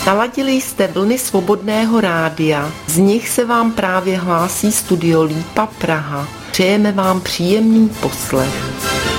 Naladili jste vlny Svobodného rádia, z nich se vám právě hlásí Studio Lípa Praha. Přejeme vám příjemný poslech.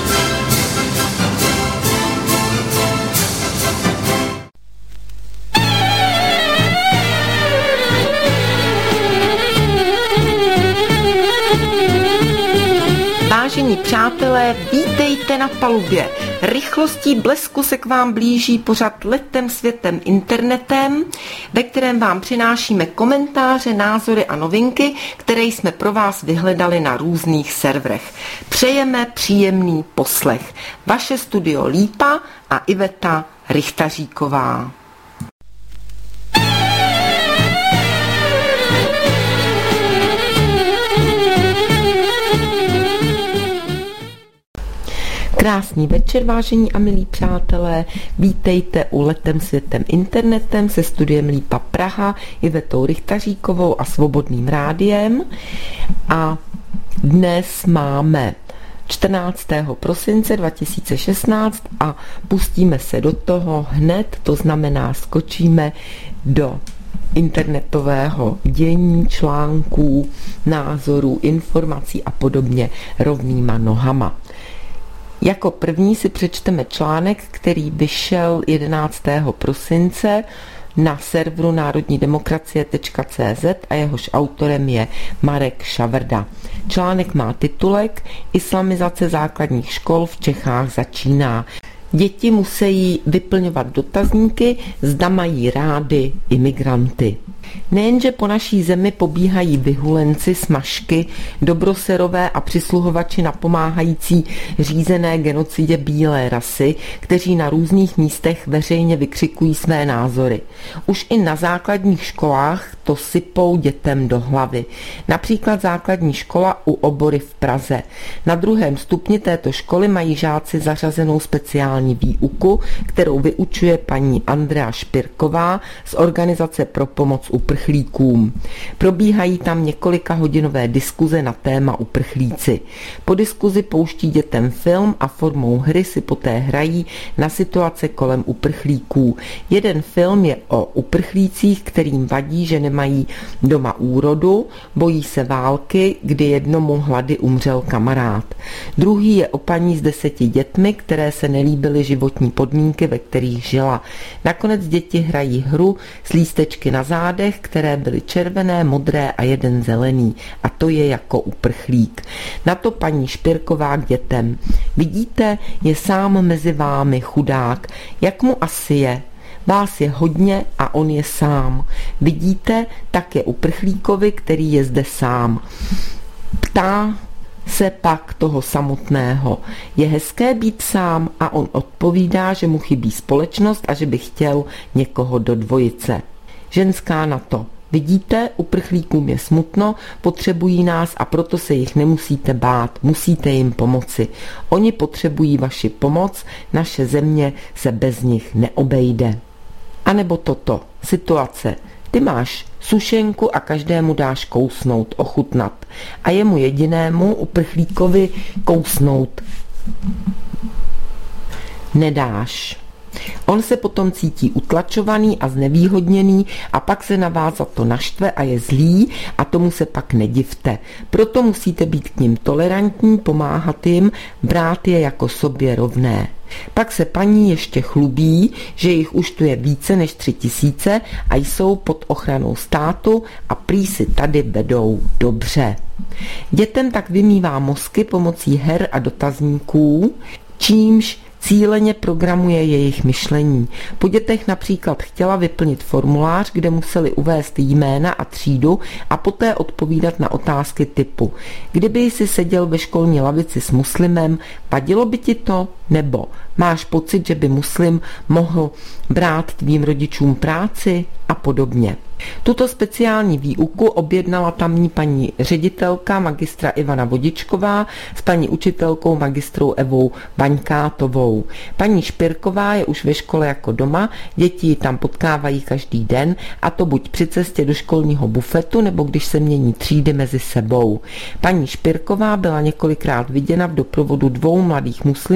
Vážení přátelé, vítejte na palubě. Rychlostí blesku se k vám blíží pořad Letem světem internetem, ve kterém vám přinášíme komentáře, názory a novinky, které jsme pro vás vyhledali na různých serverech. Přejeme příjemný poslech. Vaše Studio Lípa a Iveta Richtaříková. Krásný večer, vážení a milí přátelé, vítejte u Letem světem internetem se studiem Lípa Praha, Ivetou Richtaříkovou a Svobodným rádiem. A dnes máme 14. prosince 2016 a pustíme se do toho hned, to znamená skočíme do internetového dění, článků, názorů, informací a podobně rovnýma nohama. Jako první si přečteme článek, který vyšel 11. prosince na serveru národnidemokracie.cz a jehož autorem je Marek Šavrda. Článek má titulek Islamizace základních škol v Čechách začíná. Děti musí vyplňovat dotazníky, zda mají rády imigranty. Nejenže po naší zemi pobíhají vyhulenci, smažky, dobroserové a přisluhovači napomáhající řízené genocidě bílé rasy, kteří na různých místech veřejně vykřikují své názory. Už i na základních školách to sypou dětem do hlavy. Například základní škola u Obory v Praze. Na 2. stupni této školy mají žáci zařazenou speciální výuku, kterou vyučuje paní Andrea Špirková z Organizace pro pomoc uprchlíkům. Probíhají tam několikahodinové diskuze na téma uprchlíci. Po diskuzi pouští dětem film a formou hry si poté hrají na situace kolem uprchlíků. Jeden film je o uprchlících, kterým vadí, že nemají doma úrodu, bojí se války, kdy jednomu hlady umřel kamarád. Druhý je o paní s 10 dětmi, které se nelíbily životní podmínky, ve kterých žila. Nakonec děti hrají hru s lístečky na zádech, které byly červené, modré a jeden zelený. A to je jako uprchlík. Na to paní Špirková k dětem. Vidíte, je sám mezi vámi chudák. Jak mu asi je? Vás je hodně a on je sám. Vidíte, tak je uprchlíkovi, který je zde sám. Ptá se pak toho samotného. Je hezké být sám a on odpovídá, že mu chybí společnost a že by chtěl někoho do dvojice. Ženská na to. Vidíte, uprchlíkům je smutno, potřebují nás a proto se jich nemusíte bát, musíte jim pomoci. Oni potřebují vaši pomoc, naše země se bez nich neobejde. A nebo toto, situace. Ty máš sušenku a každému dáš kousnout, ochutnat. A jemu jedinému, uprchlíkovi, kousnout nedáš. On se potom cítí utlačovaný a znevýhodněný a pak se na vás za to naštve a je zlý a tomu se pak nedivte. Proto musíte být k nim tolerantní, pomáhat jim, brát je jako sobě rovné. Pak se paní ještě chlubí, že jich už tu je více než 3000 a jsou pod ochranou státu a prý si tady vedou dobře. Dětem tak vymývá mozky pomocí her a dotazníků, čímž cíleně programuje jejich myšlení. Po dětech například chtěla vyplnit formulář, kde museli uvést jména a třídu a poté odpovídat na otázky typu: kdyby jsi seděl ve školní lavici s muslimem, vadilo by ti to? Nebo máš pocit, že by muslim mohl brát tvým rodičům práci? A podobně. Tuto speciální výuku objednala tamní paní ředitelka magistra Ivana Vodičková s paní učitelkou magistrou Evou Vaňkátovou. Paní Špirková je už ve škole jako doma, děti ji tam potkávají každý den, a to buď při cestě do školního bufetu, nebo když se mění třídy mezi sebou. Paní Špirková byla několikrát viděna v doprovodu 2 mladých muslimů,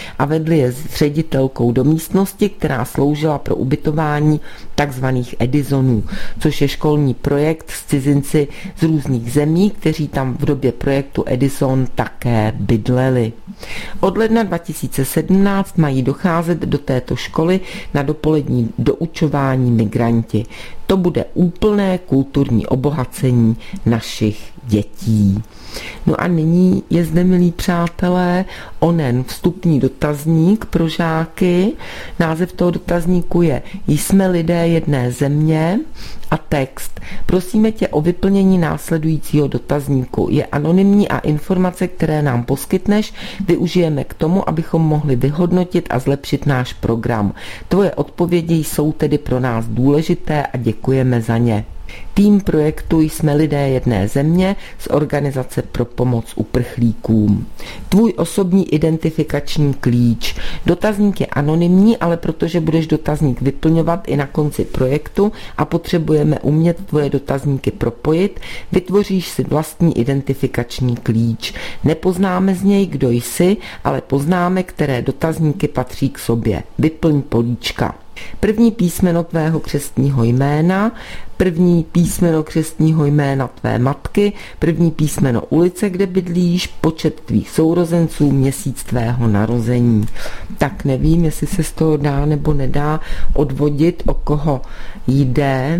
a vedli je s ředitelkou do místnosti, která sloužila pro ubytování takzvaných Edisonů, což je školní projekt s cizinci z různých zemí, kteří tam v době projektu Edison také bydleli. Od ledna 2017 mají docházet do této školy na dopolední doučování migranti. To bude úplné kulturní obohacení našich dětí. No a nyní je zde, milí přátelé, onen vstupní dotazník pro žáky. Název toho dotazníku je Jsme lidé jedné země a text. Prosíme tě o vyplnění následujícího dotazníku. Je anonymní a informace, které nám poskytneš, využijeme k tomu, abychom mohli vyhodnotit a zlepšit náš program. Tvoje odpovědi jsou tedy pro nás důležité a děkujeme za ně. Tým projektu Jsme lidé jedné země z Organizace pro pomoc uprchlíkům. Tvůj osobní identifikační klíč. Dotazník je anonymní, ale protože budeš dotazník vyplňovat i na konci projektu a potřebujeme umět tvoje dotazníky propojit, vytvoříš si vlastní identifikační klíč. Nepoznáme z něj, kdo jsi, ale poznáme, které dotazníky patří k sobě. Vyplň políčka. První písmeno tvého křestního jména, první písmeno křestního jména tvé matky, první písmeno ulice, kde bydlíš, počet tvých sourozenců, měsíc tvého narození. Tak nevím, jestli se z toho dá nebo nedá odvodit, o koho jde,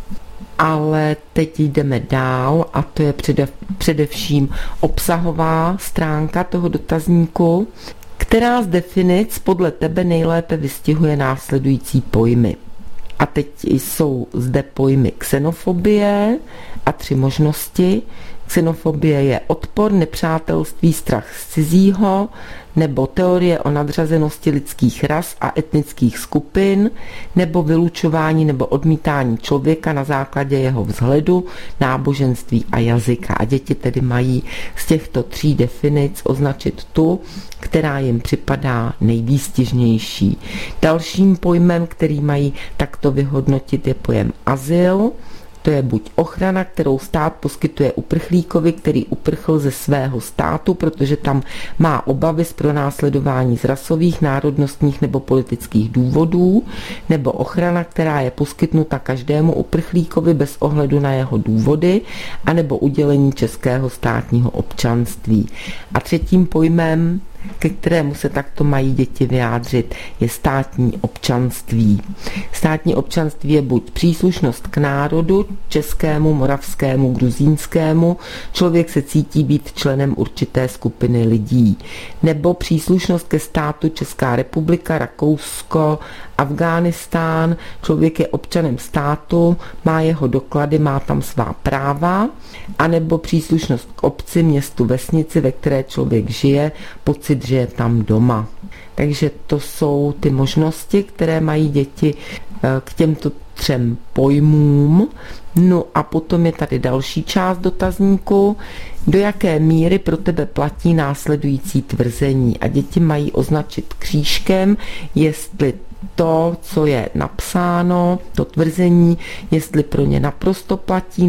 ale teď jdeme dál a to je především obsahová stránka toho dotazníku. Která z definic podle tebe nejlépe vystihuje následující pojmy? A teď jsou zde pojmy xenofobie a 3 možnosti. Xenofobie je odpor, nepřátelství, strach z cizího, nebo teorie o nadřazenosti lidských ras a etnických skupin, nebo vylučování nebo odmítání člověka na základě jeho vzhledu, náboženství a jazyka. A děti tedy mají z těchto 3 definic označit tu, která jim připadá nejvýstižnější. Dalším pojmem, který mají takto vyhodnotit, je pojem azyl. To je buď ochrana, kterou stát poskytuje uprchlíkovi, který uprchl ze svého státu, protože tam má obavy z pronásledování z rasových, národnostních nebo politických důvodů, nebo ochrana, která je poskytnuta každému uprchlíkovi bez ohledu na jeho důvody, anebo udělení českého státního občanství. A třetím pojmem, ke kterému se takto mají děti vyjádřit, je státní občanství. Státní občanství je buď příslušnost k národu, českému, moravskému, gruzínskému, člověk se cítí být členem určité skupiny lidí, nebo příslušnost ke státu Česká republika, Rakousko, Afghánistán, člověk je občanem státu, má jeho doklady, má tam svá práva, anebo příslušnost k obci, městu, vesnici, ve které člověk žije, pocit, že je tam doma. Takže to jsou ty možnosti, které mají děti k těmto 3 pojmům. No a potom je tady další část dotazníku. Do jaké míry pro tebe platí následující tvrzení? A děti mají označit křížkem, jestli to, co je napsáno, to tvrzení, jestli pro ně naprosto platí,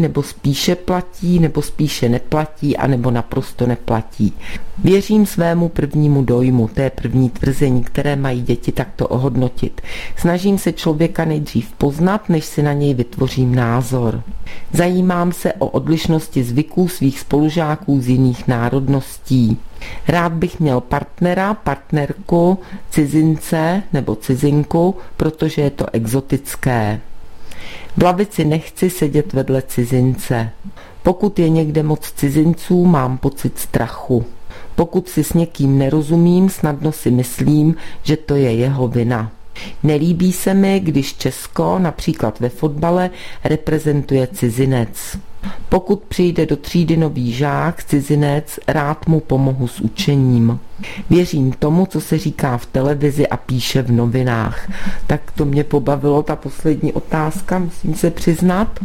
nebo spíše neplatí, anebo naprosto neplatí. Věřím svému prvnímu dojmu, to je první tvrzení, které mají děti takto ohodnotit. Snažím se člověka nejdřív poznat, než si na něj vytvořím názor. Zajímám se o odlišnosti zvyků svých spolužáků z jiných národností. Rád bych měl partnera, partnerku, cizince nebo cizinku, protože je to exotické. V lavici nechci sedět vedle cizince. Pokud je někde moc cizinců, mám pocit strachu. Pokud si s někým nerozumím, snadno si myslím, že to je jeho vina. Nelíbí se mi, když Česko, například ve fotbale, reprezentuje cizinec. Pokud přijde do třídy nový žák, cizinec, rád mu pomohu s učením. Věřím tomu, co se říká v televizi a píše v novinách. Tak to mě pobavilo, ta poslední otázka, musím se přiznat.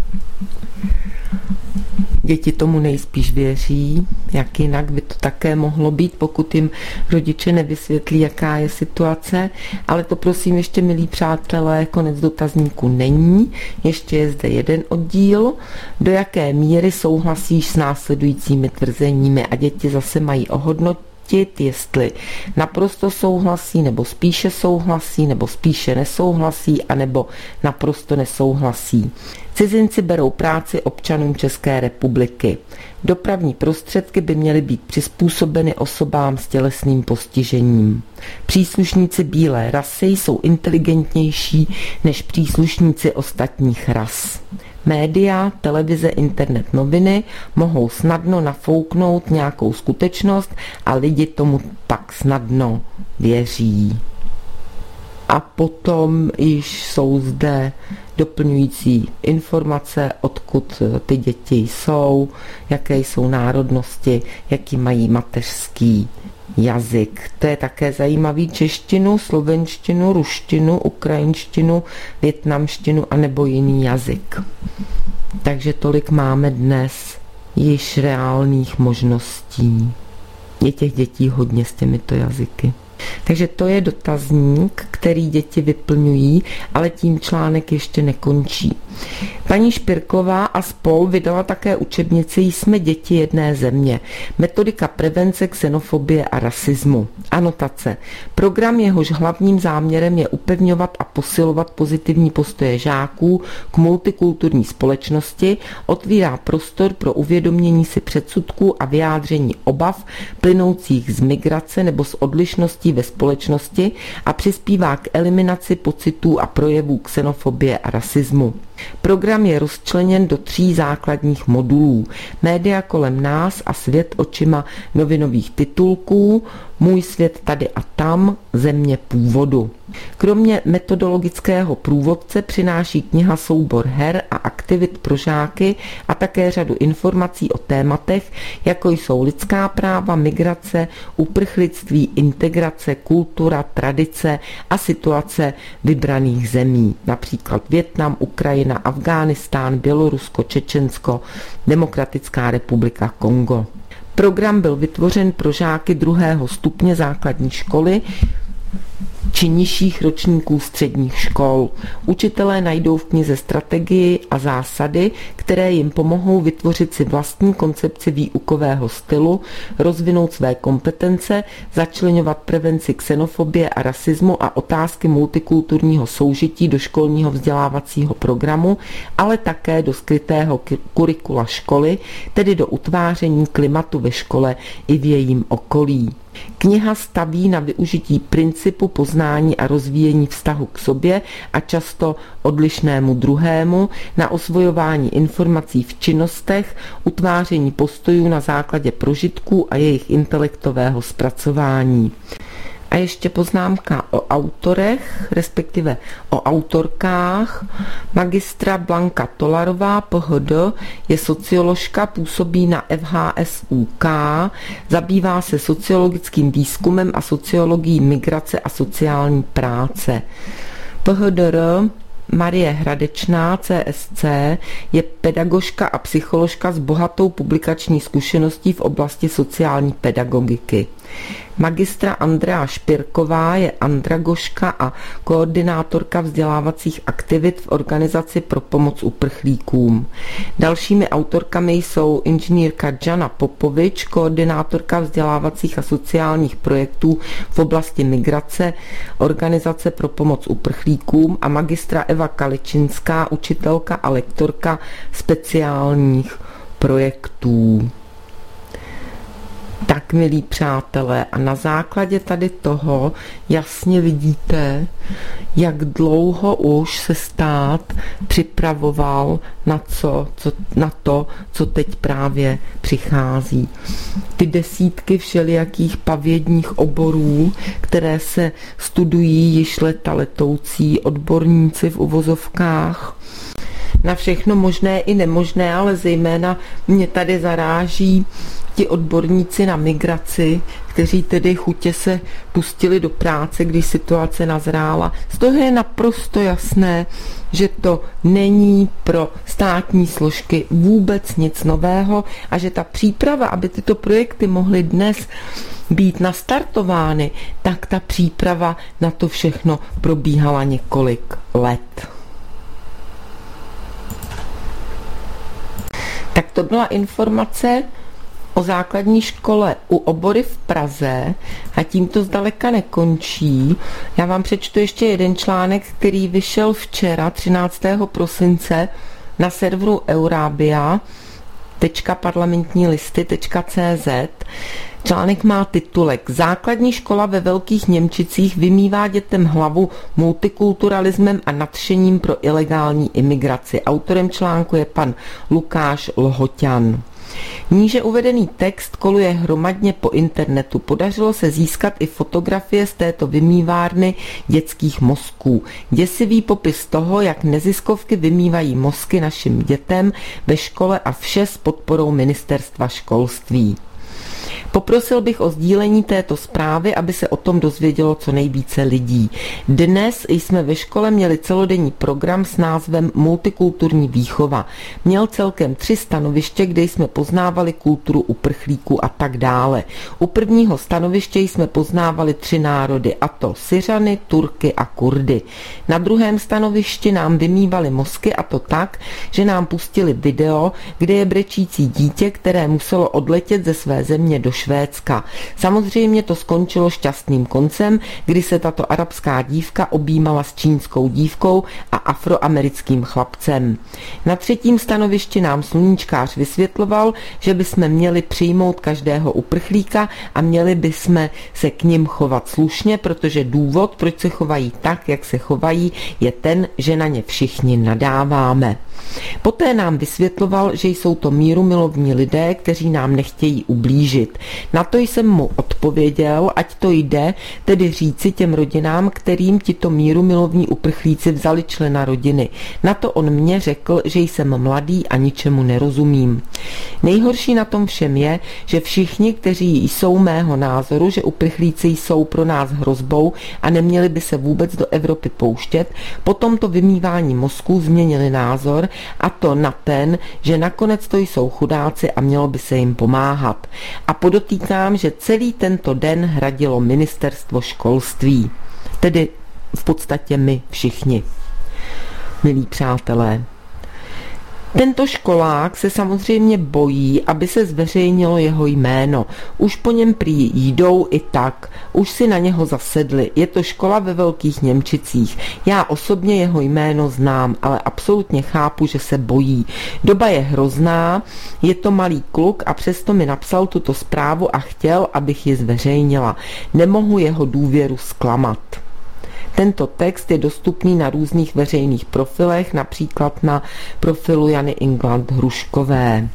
Děti tomu nejspíš věří, jak jinak by to také mohlo být, pokud jim rodiče nevysvětlí, jaká je situace. Ale to prosím ještě, milí přátelé, konec dotazníku není. Ještě je zde jeden oddíl. Do jaké míry souhlasíš s následujícími tvrzeními? A děti zase mají ohodnotit, zjistit, jestli naprosto souhlasí, nebo spíše nesouhlasí, anebo naprosto nesouhlasí. Cizinci berou práci občanům České republiky. Dopravní prostředky by měly být přizpůsobeny osobám s tělesným postižením. Příslušníci bílé rasy jsou inteligentnější než příslušníci ostatních ras. Média, televize, internet, noviny mohou snadno nafouknout nějakou skutečnost a lidi tomu pak snadno věří. A potom již jsou zde doplňující informace, odkud ty děti jsou, jaké jsou národnosti, jaký mají mateřský jazyk. To je také zajímavý: češtinu, slovenštinu, ruštinu, ukrajinštinu, vietnamštinu a nebo jiný jazyk. Takže tolik máme dnes již reálných možností. Je těch dětí hodně s těmito jazyky. Takže to je dotazník, který děti vyplňují, ale tím článek ještě nekončí. Paní Špirklová a spol vydala také učebnici Jsme děti jedné země. Metodika prevence xenofobie a rasismu. Anotace. Program, jehož hlavním záměrem je upevňovat a posilovat pozitivní postoje žáků k multikulturní společnosti, otvírá prostor pro uvědomění si předsudků a vyjádření obav plynoucích z migrace nebo z odlišností ve společnosti a přispívá k eliminaci pocitů a projevů xenofobie a rasismu. Program je rozčleněn do 3 základních modulů. Média kolem nás a svět očima novinových titulků, Můj svět tady a tam, Země původu. Kromě metodologického průvodce přináší kniha soubor her a aktivit pro žáky a také řadu informací o tématech, jako jsou lidská práva, migrace, uprchlictví, integrace, kultura, tradice a situace vybraných zemí, například Vietnam, Ukrajina, Afghánistán, Bělorusko, Čečensko, Demokratická republika Kongo. Program byl vytvořen pro žáky 2. stupně základní školy či nižších ročníků středních škol. Učitelé najdou v knize strategii a zásady, které jim pomohou vytvořit si vlastní koncepci výukového stylu, rozvinout své kompetence, začleňovat prevenci xenofobie a rasismu a otázky multikulturního soužití do školního vzdělávacího programu, ale také do skrytého kurikula školy, tedy do utváření klimatu ve škole i v jejím okolí. Kniha staví na využití principu poznání a rozvíjení vztahu k sobě a často odlišnému druhému, na osvojování informací v činnostech, utváření postojů na základě prožitků a jejich intelektového zpracování. A ještě poznámka o autorech, respektive o autorkách. Magistra Blanka Tolarová, PhD, je socioložka, působí na FHSUK, zabývá se sociologickým výzkumem a sociologií migrace a sociální práce. PhDr Marie Hradečná, CSC, je pedagožka a psycholožka s bohatou publikační zkušeností v oblasti sociální pedagogiky. Magistra Andrea Špirková je andragožka a koordinátorka vzdělávacích aktivit v Organizaci pro pomoc uprchlíkům. Dalšími autorkami jsou inženýrka Jana Popovič, koordinátorka vzdělávacích a sociálních projektů v oblasti migrace Organizace pro pomoc uprchlíkům, a magistra Eva Kaličinská, učitelka a lektorka speciálních projektů. Tak, milí přátelé, a na základě tady toho jasně vidíte, jak dlouho už se stát připravoval na to, co teď právě přichází. Ty desítky všelijakých pavědních oborů, které se studují již leta letoucí odborníci v uvozovkách, na všechno možné i nemožné, ale zejména mě tady zaráží ti odborníci na migraci, kteří tedy chutě se pustili do práce, když situace nazrála. Z toho je naprosto jasné, že to není pro státní složky vůbec nic nového a že ta příprava, aby tyto projekty mohly dnes být nastartovány, tak ta příprava na to všechno probíhala několik let. Tak to byla informace O základní škole u Obory v Praze a tím to zdaleka nekončí. Já vám přečtu ještě jeden článek, který vyšel včera 13. prosince na serveru eurabia.parlamentnílisty.cz. Článek má titulek Základní škola ve Velkých Němčicích vymývá dětem hlavu multikulturalismem a nadšením pro ilegální imigraci. Autorem článku je pan Lukáš Lhoťan. Níže uvedený text koluje hromadně po internetu. Podařilo se získat i fotografie z této vymývárny dětských mozků. Děsivý popis toho, jak neziskovky vymývají mozky našim dětem ve škole a vše s podporou Ministerstva školství. Poprosil bych o sdílení této zprávy, aby se o tom dozvědělo co nejvíce lidí. Dnes jsme ve škole měli celodenní program s názvem Multikulturní výchova. Měl celkem 3 stanoviště, kde jsme poznávali kulturu uprchlíků a tak dále. U prvního stanoviště jsme poznávali 3 národy, a to Syřany, Turky a Kurdy. Na druhém stanovišti nám vymývali mozky, a to tak, že nám pustili video, kde je brečící dítě, které muselo odletět ze své země do Švédska. Samozřejmě to skončilo šťastným koncem, kdy se tato arabská dívka objímala s čínskou dívkou a afroamerickým chlapcem. Na třetím stanovišti nám sluníčkář vysvětloval, že bychom měli přijmout každého uprchlíka a měli bychom se k nim chovat slušně, protože důvod, proč se chovají tak, jak se chovají, je ten, že na ně všichni nadáváme. Poté nám vysvětloval, že jsou to mírumilovní lidé, kteří nám nechtějí ublížit. Na to jsem mu odpověděl, ať to jde, tedy říci těm rodinám, kterým tito mírumilovní uprchlíci vzali člena rodiny. Na to on mě řekl, že jsem mladý a ničemu nerozumím. Nejhorší na tom všem je, že všichni, kteří jsou mého názoru, že uprchlíci jsou pro nás hrozbou a neměli by se vůbec do Evropy pouštět, po tomto vymývání mozků změnili názor, a to na ten, že nakonec to jsou chudáci a mělo by se jim pomáhat. A podotýkám, že celý tento den hradilo Ministerstvo školství. Tedy v podstatě my všichni. Milí přátelé, tento školák se samozřejmě bojí, aby se zveřejnilo jeho jméno. Už po něm prý jdou i tak. Už si na něho zasedli. Je to škola ve Velkých Němčicích. Já osobně jeho jméno znám, ale absolutně chápu, že se bojí. Doba je hrozná, je to malý kluk a přesto mi napsal tuto zprávu a chtěl, abych ji zveřejnila. Nemohu jeho důvěru zklamat. Tento text je dostupný na různých veřejných profilech, například na profilu Jany Ingland Hruškové.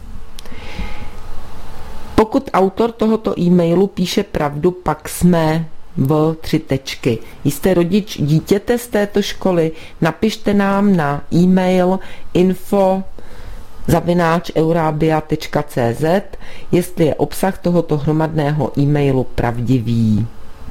Pokud autor tohoto e-mailu píše pravdu, pak jsme v 3 tečky. Jste rodič dítěte z této školy? Napište nám na e-mail info@eurabia.cz, jestli je obsah tohoto hromadného e-mailu pravdivý.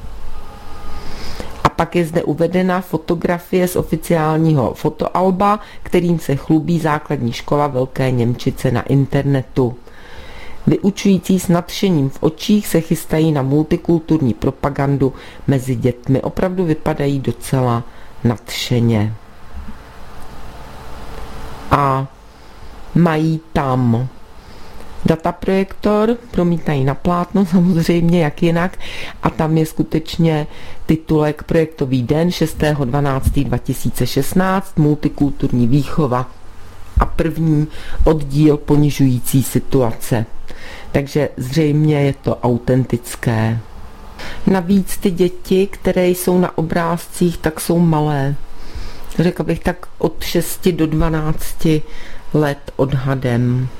Pak je zde uvedena fotografie z oficiálního fotoalba, kterým se chlubí základní škola Velké Němčice na internetu. Vyučující s nadšením v očích se chystají na multikulturní propagandu mezi dětmi. Opravdu vypadají docela nadšeně. A mají tam dataprojektor, promítají na plátno, samozřejmě, jak jinak, a tam je skutečně titulek Projektový den 6.12.2016, multikulturní výchova a první oddíl Ponižující situace. Takže zřejmě je to autentické. Navíc ty děti, které jsou na obrázcích, tak jsou malé. Řekla bych tak od 6 do 12 let odhadem.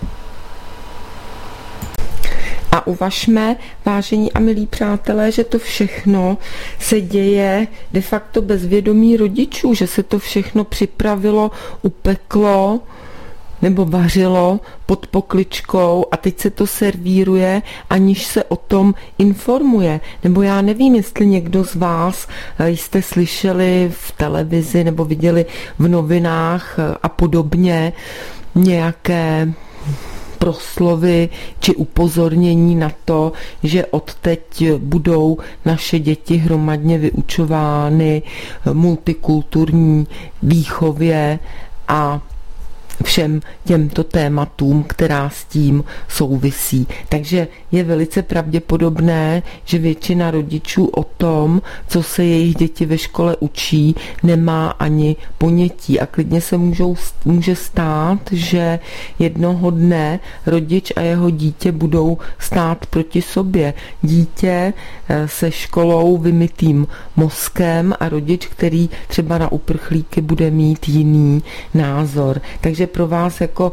A uvažme, vážení a milí přátelé, že to všechno se děje de facto bez vědomí rodičů, že se to všechno připravilo, upeklo nebo vařilo pod pokličkou a teď se to servíruje, aniž se o tom informuje. Nebo já nevím, jestli někdo z vás jste slyšeli v televizi nebo viděli v novinách a podobně nějaké proslovy či upozornění na to, že odteď budou naše děti hromadně vyučovány multikulturní výchově a všem těmto tématům, která s tím souvisí. Takže je velice pravděpodobné, že většina rodičů o tom, co se jejich děti ve škole učí, nemá ani ponětí. A klidně se může stát, že jednoho dne rodič a jeho dítě budou stát proti sobě. Dítě se školou vymytým mozkem a rodič, který třeba na uprchlíky bude mít jiný názor. Takže pro vás jako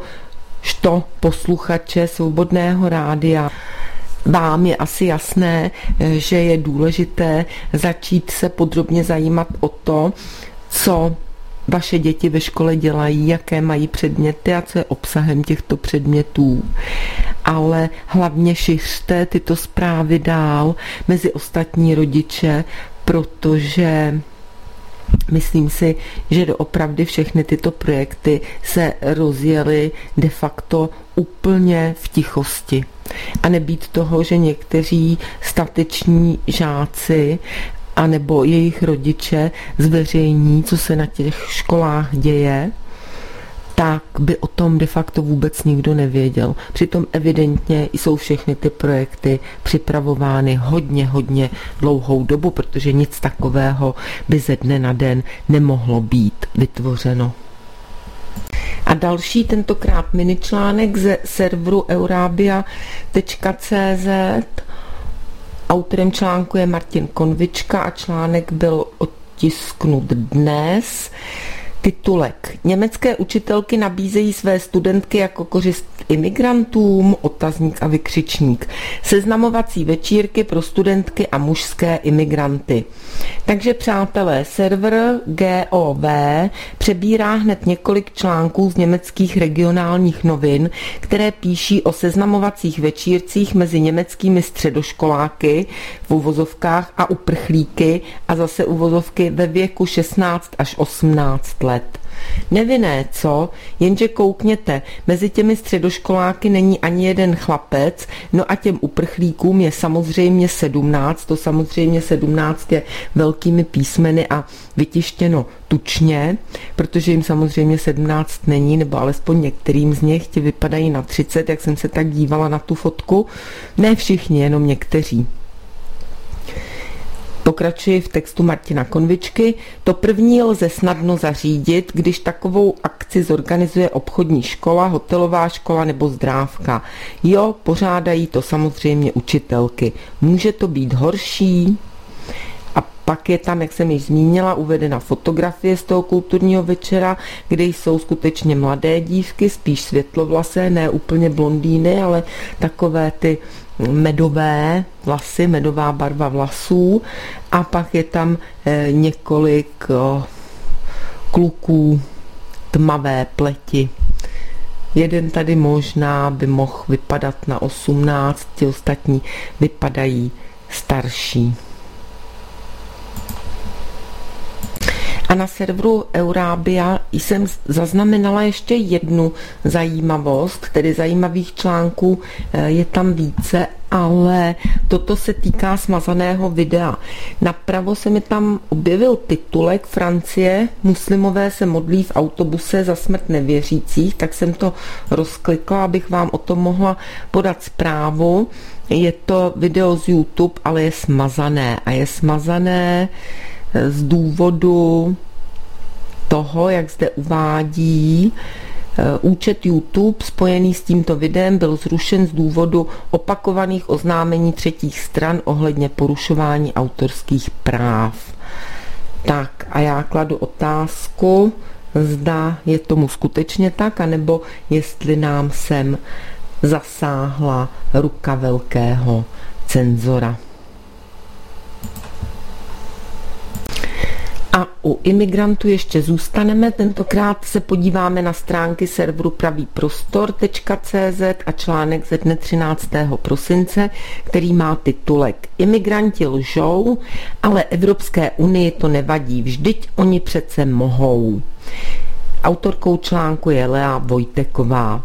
posluchače Svobodného rádia vám je asi jasné, že je důležité začít se podrobně zajímat o to, co vaše děti ve škole dělají, jaké mají předměty a co je obsahem těchto předmětů. Ale hlavně šiřte tyto zprávy dál mezi ostatní rodiče, protože myslím si, že doopravdy všechny tyto projekty se rozjely de facto úplně v tichosti. A nebýt toho, že někteří stateční žáci anebo jejich rodiče zveřejní, co se na těch školách děje, tak by o tom de facto vůbec nikdo nevěděl. Přitom evidentně jsou všechny ty projekty připravovány hodně dlouhou dobu, protože nic takového by ze dne na den nemohlo být vytvořeno. A další, tentokrát miničlánek ze serveru eurabia.cz. Autorem článku je Martin Konvička a článek byl otisknut dnes. Titulek: Německé učitelky nabízejí své studentky jako kořist imigrantům, otazník a vykřičník. Seznamovací večírky pro studentky a mužské imigranty. Takže přátelé, server GOV přebírá hned několik článků z německých regionálních novin, které píší o seznamovacích večírcích mezi německými středoškoláky v uvozovkách a uprchlíky a zase uvozovky ve věku 16 až 18 let. Nevinné co, jenže koukněte, mezi těmi středoškoláky není ani jeden chlapec, no a těm uprchlíkům je samozřejmě 17, to samozřejmě 17 je velkými písmeny a vytištěno tučně, protože jim samozřejmě 17 není, nebo alespoň některým z nich ti vypadají na 30, jak jsem se tak dívala na tu fotku. Ne všichni, jenom někteří. Pokračuji v textu Martina Konvičky. To první lze snadno zařídit, když takovou akci zorganizuje obchodní škola, hotelová škola nebo zdrávka. Jo, pořádají to samozřejmě učitelky. Může to být horší? A pak je tam, jak jsem již zmínila, uvedena fotografie z toho kulturního večera, kde jsou skutečně mladé dívky, spíš světlovlasé, ne úplně blondýny, ale takové ty medové vlasy, medová barva vlasů, a pak je tam několik kluků tmavé pleti. Jeden tady možná by mohl vypadat na 18, ti ostatní vypadají starší. A na serveru Eurabia jsem zaznamenala ještě jednu zajímavost, tedy zajímavých článků je tam více, ale toto se týká smazaného videa. Napravo se mi tam objevil titulek: Francie, muslimové se modlí v autobuse za smrt nevěřících, tak jsem to rozklikla, abych vám o tom mohla podat zprávu. Je to video z YouTube, ale je smazané a je smazané z důvodu toho, jak zde uvádí, účet YouTube spojený s tímto videem byl zrušen z důvodu opakovaných oznámení třetích stran ohledně porušování autorských práv. Tak a já kladu otázku, zda je tomu skutečně tak, anebo jestli nám sem zasáhla ruka velkého cenzora. A u imigrantů ještě zůstaneme, tentokrát se podíváme na stránky serveru pravýprostor.cz a článek ze dne 13. prosince, který má titulek: Imigranti lžou, ale Evropské unii to nevadí, vždyť oni přece mohou. Autorkou článku je Lea Vojteková.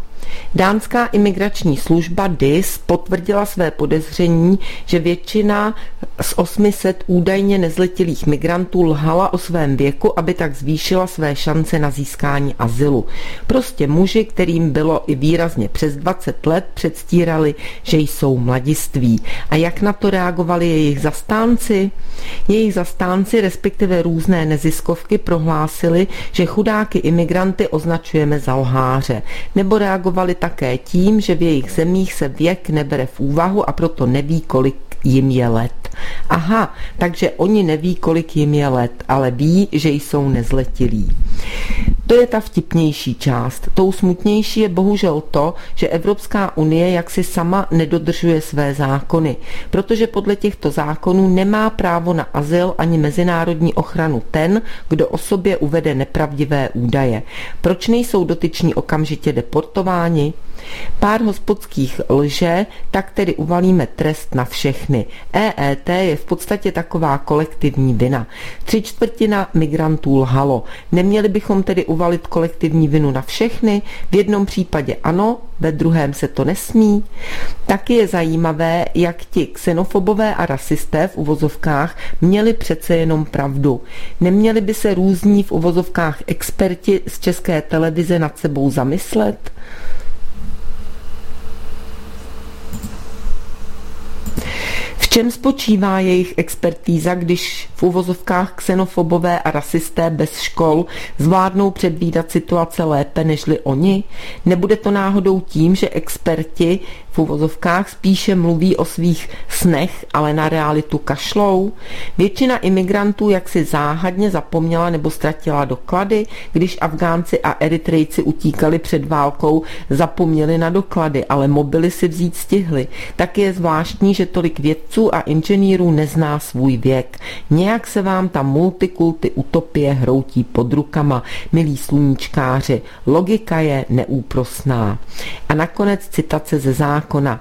Dánská imigrační služba DIS potvrdila své podezření, že většina z 800 údajně nezletilých migrantů lhala o svém věku, aby tak zvýšila své šance na získání azylu. Prostě muži, kterým bylo i výrazně přes 20 let, předstírali, že jsou mladiství. A jak na to reagovali jejich zastánci? Jejich zastánci, respektive různé neziskovky, prohlásili, že chudáky imigranty označujeme za lháře. Nebo reagovali také tím, že v jejich zemích se věk nebere v úvahu a proto neví, kolik jim je let. Aha, takže oni neví, kolik jim je let, ale ví, že jsou nezletilí. To je ta vtipnější část. Tou smutnější je bohužel to, že Evropská unie jaksi sama nedodržuje své zákony, protože podle těchto zákonů nemá právo na azyl ani mezinárodní ochranu ten, kdo o sobě uvede nepravdivé údaje. Proč nejsou dotyční okamžitě deportováni? Pár hospodských lže, tak tedy uvalíme trest na všechny. EET je v podstatě taková kolektivní vina. 3/4 migrantů lhalo. Neměli bychom tedy uvalit kolektivní vinu na všechny? V jednom případě ano, ve druhém se to nesmí. Taky je zajímavé, jak ti xenofobové a rasisté v uvozovkách měli přece jenom pravdu. Neměli by se různí v uvozovkách experti z České televize nad sebou zamyslet? V čem spočívá jejich expertíza, když v uvozovkách xenofobové a rasisté bez škol zvládnou předvídat situace lépe nežli oni? Nebude to náhodou tím, že experti v uvozovkách spíše mluví o svých snech, ale na realitu kašlou? Většina imigrantů jaksi záhadně zapomněla nebo ztratila doklady, když Afgánci a Eritrejci utíkali před válkou, zapomněli na doklady, ale mobily si vzít stihli. Tak je zvláštní, že tolik vědců a inženýrů nezná svůj věk. Nějak se vám ta multikulty utopie hroutí pod rukama, milí sluníčkáři. Logika je neúprosná. A nakonec citace ze zákona.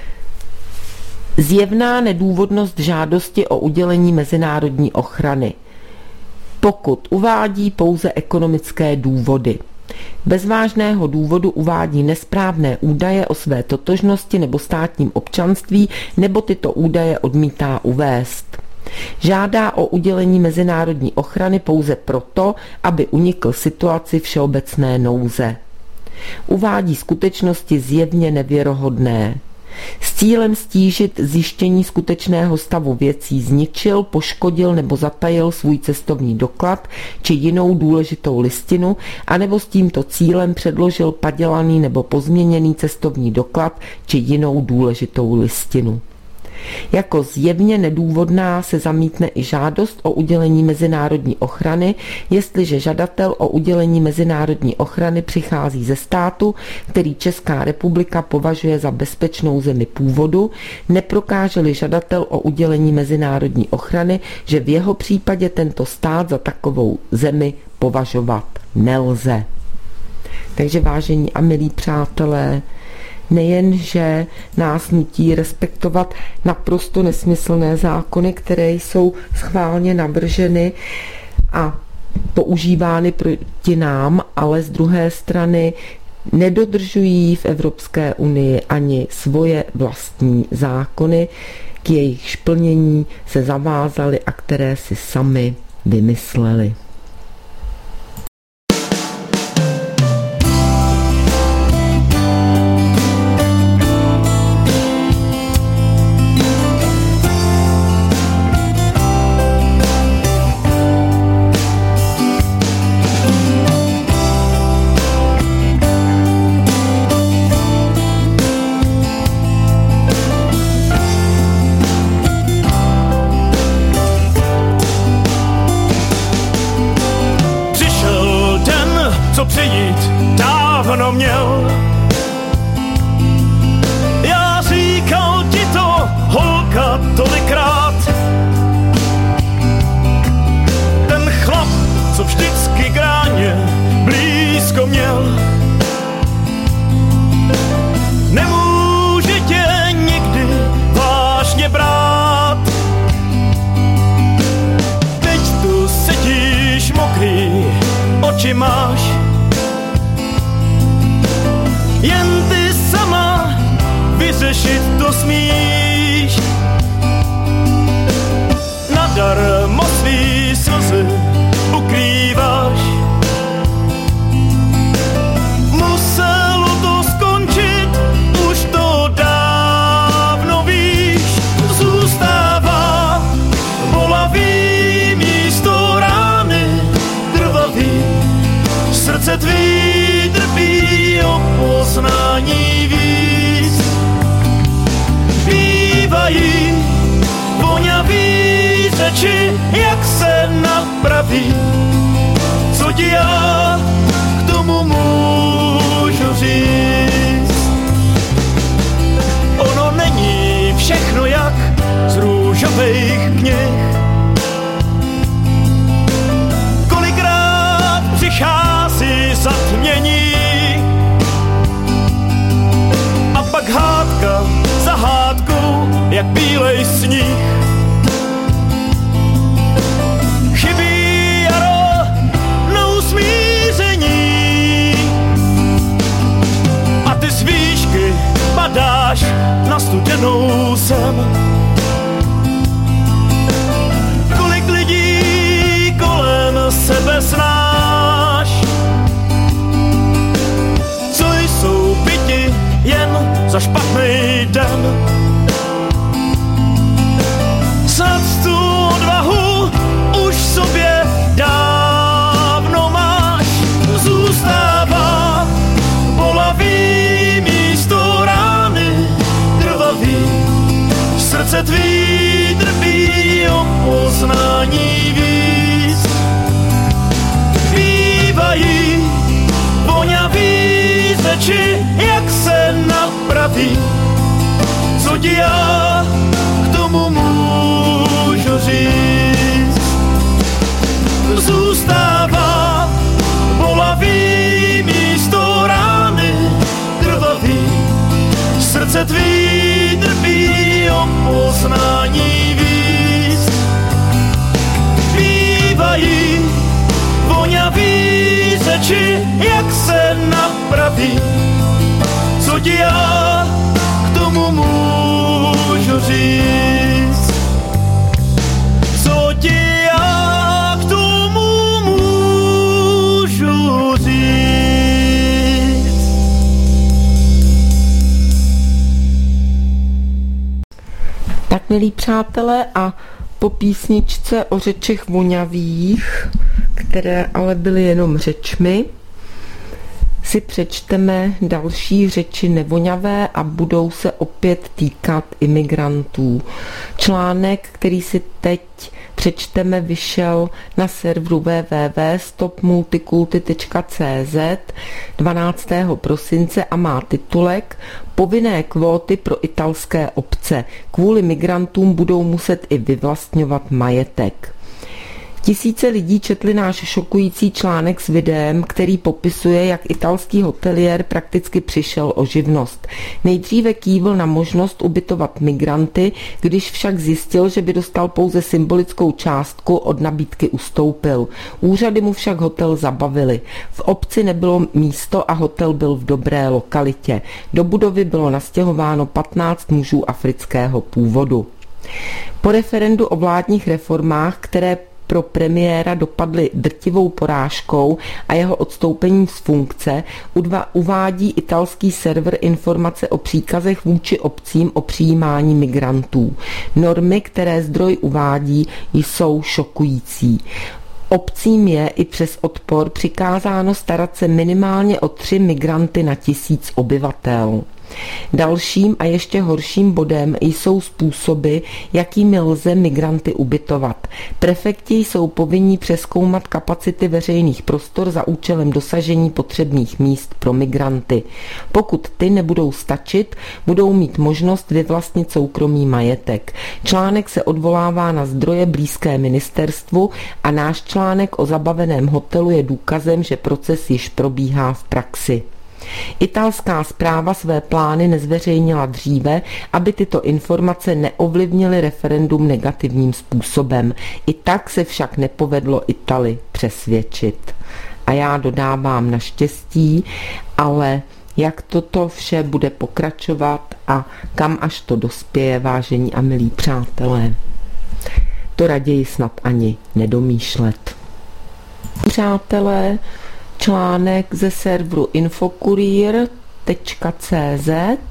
Zjevná nedůvodnost žádosti o udělení mezinárodní ochrany, pokud uvádí pouze ekonomické důvody. Bez vážného důvodu uvádí nesprávné údaje o své totožnosti nebo státním občanství, nebo tyto údaje odmítá uvést. Žádá o udělení mezinárodní ochrany pouze proto, aby unikl situaci všeobecné nouze. Uvádí skutečnosti zjevně nevěrohodné. S cílem stížit zjištění skutečného stavu věcí zničil, poškodil nebo zatajil svůj cestovní doklad či jinou důležitou listinu, anebo s tímto cílem předložil padělaný nebo pozměněný cestovní doklad či jinou důležitou listinu. Jako zjevně nedůvodná se zamítne i žádost o udělení mezinárodní ochrany, jestliže žadatel o udělení mezinárodní ochrany přichází ze státu, který Česká republika považuje za bezpečnou zemi původu, neprokáže-li žadatel o udělení mezinárodní ochrany, že v jeho případě tento stát za takovou zemi považovat nelze. Takže vážení a milí přátelé, nejenže nás nutí respektovat naprosto nesmyslné zákony, které jsou schválně navrženy a používány proti nám, ale z druhé strany nedodržují v Evropské unii ani svoje vlastní zákony, k jejich plnění se zavázali a které si sami vymysleli. jak se napraví. Co ti já k tomu můžu říct? Ono není všechno jak z růžových knih. Kolikrát přichází zatmění a pak hádka za hádkou, jak bílej sníh. Chybí jaro na usmíření a ty z výšky padáš na studenou zem. Kolik lidí kolem sebe znáš, co jsou byti jen za špatný den. Snad tu odvahu už sobě dávno máš. Zůstává bolavý místo rány krvavý. Srdce tvý trpí o poznání víc. Bývají vonavý řeči, jak se napraví. Co ti já k tomu můžu říct? Zůstává bolavý místo rány krvavý. Srdce tvý trpí o poznání víc. Bývají vonavý řeči, jak se napraví. Co ti já k tomu můžu říct? Co ti já k tomu můžu říct? Tak, milí přátelé, a po písničce o řečech vonavých, které ale byly jenom řečmi, si přečteme další řeči nevoňavé a budou se opět týkat imigrantů. Článek, který si teď přečteme, vyšel na serveru www.stopmultikulty.cz 12. prosince a má titulek Povinné kvóty pro italské obce. Kvůli migrantům budou muset i vyvlastňovat majetek. Tisíce lidí četli náš šokující článek s videem, který popisuje, jak italský hoteliér prakticky přišel o živnost. Nejdříve kývl na možnost ubytovat migranty, když však zjistil, že by dostal pouze symbolickou částku, od nabídky ustoupil. Úřady mu však hotel zabavily. V obci nebylo místo a hotel byl v dobré lokalitě. Do budovy bylo nastěhováno 15 mužů afrického původu. Po referendu o vládních reformách, které pro premiéra dopadly drtivou porážkou a jeho odstoupením z funkce, uvádí italský server informace o příkazech vůči obcím o přijímání migrantů. Normy, které zdroj uvádí, jsou šokující. Obcím je i přes odpor přikázáno starat se minimálně o 3 migranty na 1000 obyvatel. Dalším a ještě horším bodem jsou způsoby, jakými lze migranty ubytovat. Prefekti jsou povinni přezkoumat kapacity veřejných prostor za účelem dosažení potřebných míst pro migranty. Pokud ty nebudou stačit, budou mít možnost vyvlastnit soukromý majetek. Článek se odvolává na zdroje blízké ministerstvu a náš článek o zabaveném hotelu je důkazem, že proces již probíhá v praxi. Italská správa své plány nezveřejnila dříve, aby tyto informace neovlivnily referendum negativním způsobem. I tak se však nepovedlo Italy přesvědčit. A já dodávám naštěstí, ale jak toto vše bude pokračovat a kam až to dospěje, vážení a milí přátelé, to raději snad ani nedomýšlet. Přátelé, článek ze serveru infokurier.cz,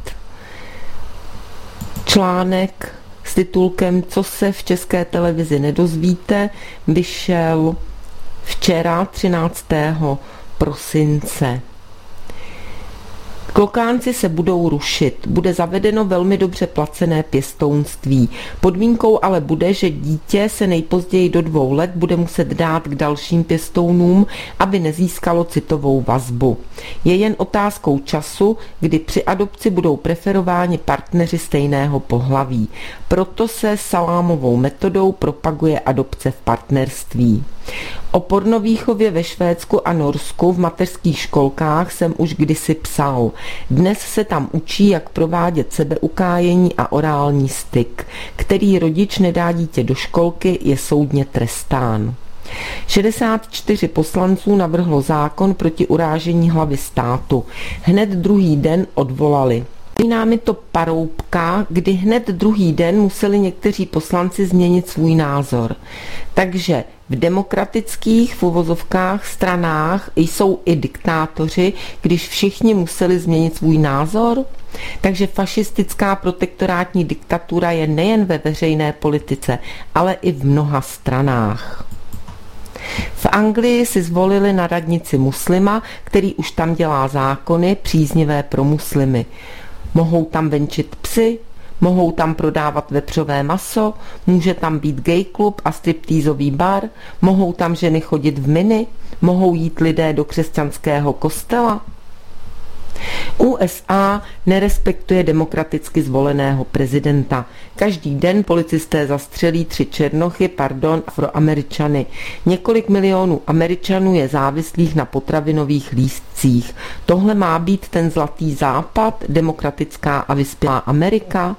článek s titulkem Co se v České televizi nedozvíte, vyšel včera 13. prosince. Klokánci se budou rušit, bude zavedeno velmi dobře placené pěstounství. Podmínkou ale bude, že dítě se nejpozději do 2 let bude muset dát k dalším pěstounům, aby nezískalo citovou vazbu. Je jen otázkou času, kdy při adopci budou preferováni partneři stejného pohlaví. Proto se salámovou metodou propaguje adopce v partnerství. O pornovýchově ve Švédsku a Norsku v mateřských školkách jsem už kdysi psal. Dnes se tam učí, jak provádět sebeukájení a orální styk. Který rodič nedá dítě do školky, je soudně trestán. 64 poslanců navrhlo zákon proti urážení hlavy státu. Hned druhý den odvolali. Připomíná mi to Paroubka, kdy hned druhý den museli někteří poslanci změnit svůj názor. Takže v demokratických v uvozovkách stranách jsou i diktátoři, když všichni museli změnit svůj názor. Takže fašistická protektorátní diktatura je nejen ve veřejné politice, ale i v mnoha stranách. V Anglii si zvolili na radnici muslima, který už tam dělá zákony příznivé pro muslimy. Mohou tam venčit psy, mohou tam prodávat vepřové maso, může tam být gay klub a striptýzový bar, mohou tam ženy chodit v mini, mohou jít lidé do křesťanského kostela. USA nerespektuje demokraticky zvoleného prezidenta. Každý den policisté zastřelí 3 černochy, Afroameričany. Několik milionů Američanů je závislých na potravinových lístcích. Tohle má být ten zlatý západ, demokratická a vyspělá Amerika?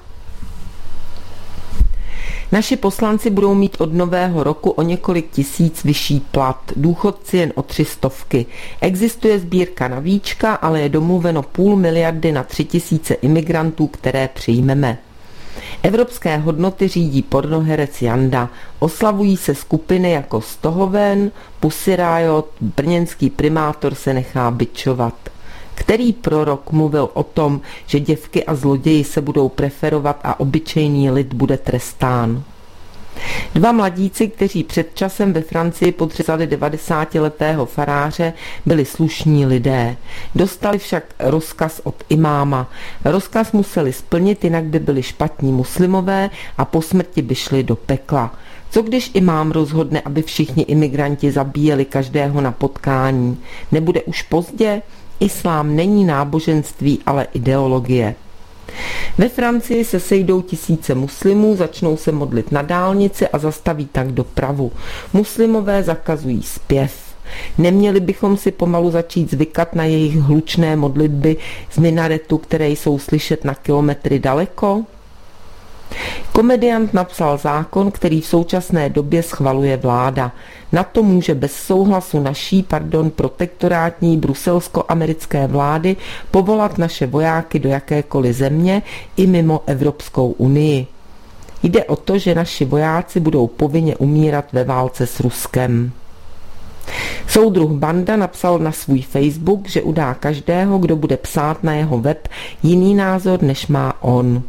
Naši poslanci budou mít od nového roku o několik tisíc vyšší plat, důchodci jen o 300. Existuje sbírka na víčka, ale je domluveno 500 miliardy na 3000 imigrantů, které přijmeme. Evropské hodnoty řídí pornoherec Janda. Oslavují se skupiny jako Stohoven, Pussy Riot, brněnský primátor se nechá bičovat. Který prorok mluvil o tom, že děvky a zloději se budou preferovat a obyčejný lid bude trestán? 2 mladíci, kteří před časem ve Francii podřezali 90letého faráře, byli slušní lidé. Dostali však rozkaz od imáma. Rozkaz museli splnit, jinak by byli špatní muslimové a po smrti by šli do pekla. Co když imám rozhodne, aby všichni imigranti zabíjeli každého na potkání? Nebude už pozdě? Islám není náboženství, ale ideologie. Ve Francii se sejdou tisíce muslimů, začnou se modlit na dálnici a zastaví tak dopravu. Muslimové zakazují zpěv. Neměli bychom si pomalu začít zvykat na jejich hlučné modlitby z minaretu, které jsou slyšet na kilometry daleko? Komediant napsal zákon, který v současné době schvaluje vláda. Na to může bez souhlasu naší, protektorátní bruselsko-americké vlády povolat naše vojáky do jakékoliv země i mimo Evropskou unii. Jde o to, že naši vojáci budou povinně umírat ve válce s Ruskem. Soudruh Banda napsal na svůj Facebook, že udá každého, kdo bude psát na jeho web jiný názor, než má on.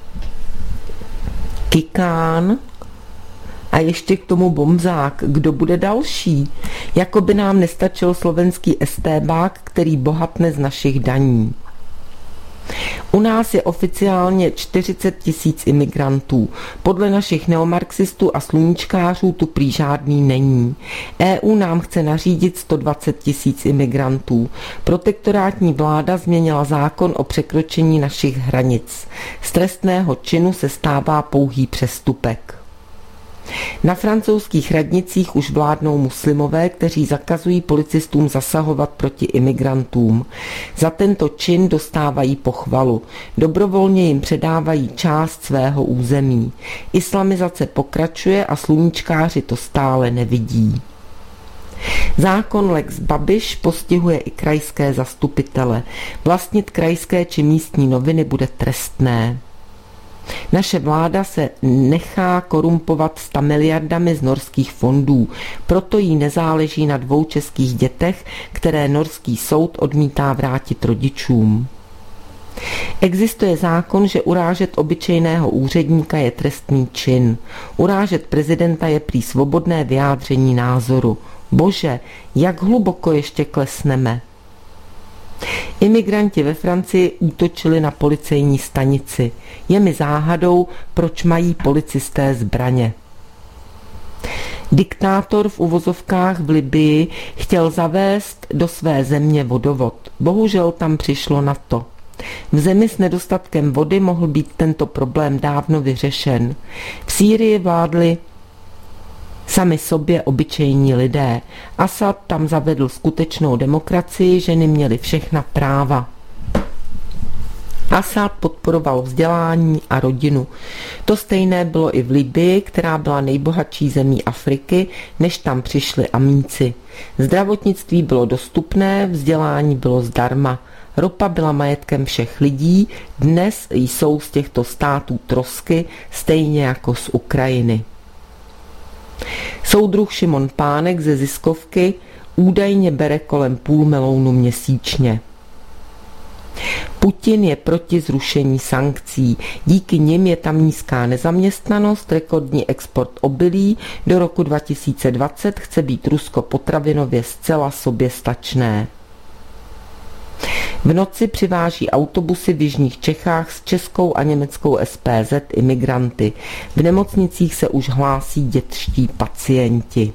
Kikán a ještě k tomu Bomzák. Kdo bude další? Jako by nám nestačil slovenský estébák, který bohatne z našich daní. U nás je oficiálně 40 000 imigrantů. Podle našich neomarxistů a sluníčkářů tu prý žádný není. EU nám chce nařídit 120 000 imigrantů. Protektorátní vláda změnila zákon o překročení našich hranic. Z trestného činu se stává pouhý přestupek. Na francouzských radnicích už vládnou muslimové, kteří zakazují policistům zasahovat proti imigrantům. Za tento čin dostávají pochvalu. Dobrovolně jim předávají část svého území. Islamizace pokračuje a sluníčkáři to stále nevidí. Zákon Lex Babiš postihuje i krajské zastupitele. Vlastnit krajské či místní noviny bude trestné. Naše vláda se nechá korumpovat 100 miliardami z norských fondů, proto jí nezáleží na 2 českých dětech, které norský soud odmítá vrátit rodičům. Existuje zákon, že urážet obyčejného úředníka je trestný čin. Urážet prezidenta je prý svobodné vyjádření názoru. Bože, jak hluboko ještě klesneme? Imigranti ve Francii útočili na policejní stanici. Je mi záhadou, proč mají policisté zbraně. Diktátor v uvozovkách v Libyi chtěl zavést do své země vodovod. Bohužel tam přišlo na to. V zemi s nedostatkem vody mohl být tento problém dávno vyřešen. V Sýrii vládli sami sobě obyčejní lidé. Asad tam zavedl skutečnou demokracii, ženy měly všechna práva. Asad podporoval vzdělání a rodinu. To stejné bylo i v Libyi, která byla nejbohatší zemí Afriky, než tam přišli amíci. Zdravotnictví bylo dostupné, vzdělání bylo zdarma. Ropa byla majetkem všech lidí, dnes jsou z těchto států trosky, stejně jako z Ukrajiny. Soudruh Šimon Pánek ze ziskovky údajně bere kolem půl melounu měsíčně. Putin je proti zrušení sankcí. Díky nim je tam nízká nezaměstnanost, rekordní export obilí. Do roku 2020 chce být Rusko potravinově zcela soběstačné. V noci přiváží autobusy v jižních Čechách s českou a německou SPZ imigranty. V nemocnicích se už hlásí dětští pacienti.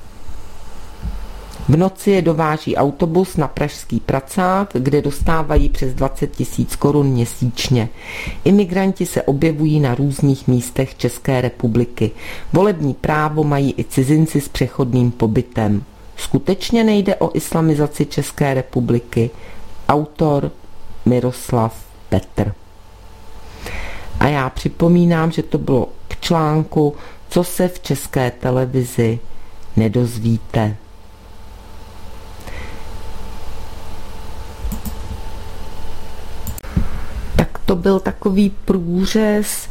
V noci je dováží autobus na pražský Pracák, kde dostávají přes 20 000 korun měsíčně. Imigranti se objevují na různých místech České republiky. Volební právo mají i cizinci s přechodným pobytem. Skutečně nejde o islamizaci České republiky? Autor Miroslav Petr. A já připomínám, že to bylo k článku Co se v České televizi nedozvíte. Tak to byl takový průřez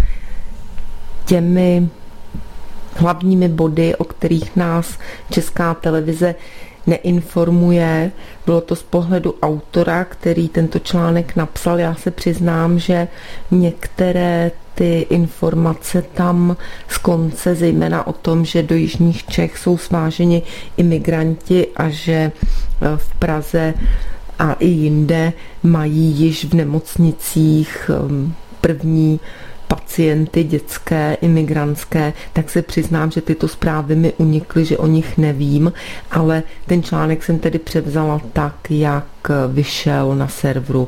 těmi hlavními body, o kterých nás Česká televize neinformuje. Bylo to z pohledu autora, který tento článek napsal. Já se přiznám, že některé ty informace tam z konce, zejména o tom, že do jižních Čech jsou sváženi imigranti a že v Praze a i jinde mají již v nemocnicích první pacienty dětské, imigrantské, tak se přiznám, že tyto zprávy mi unikly, že o nich nevím, ale ten článek jsem tedy převzala tak, jak vyšel na serveru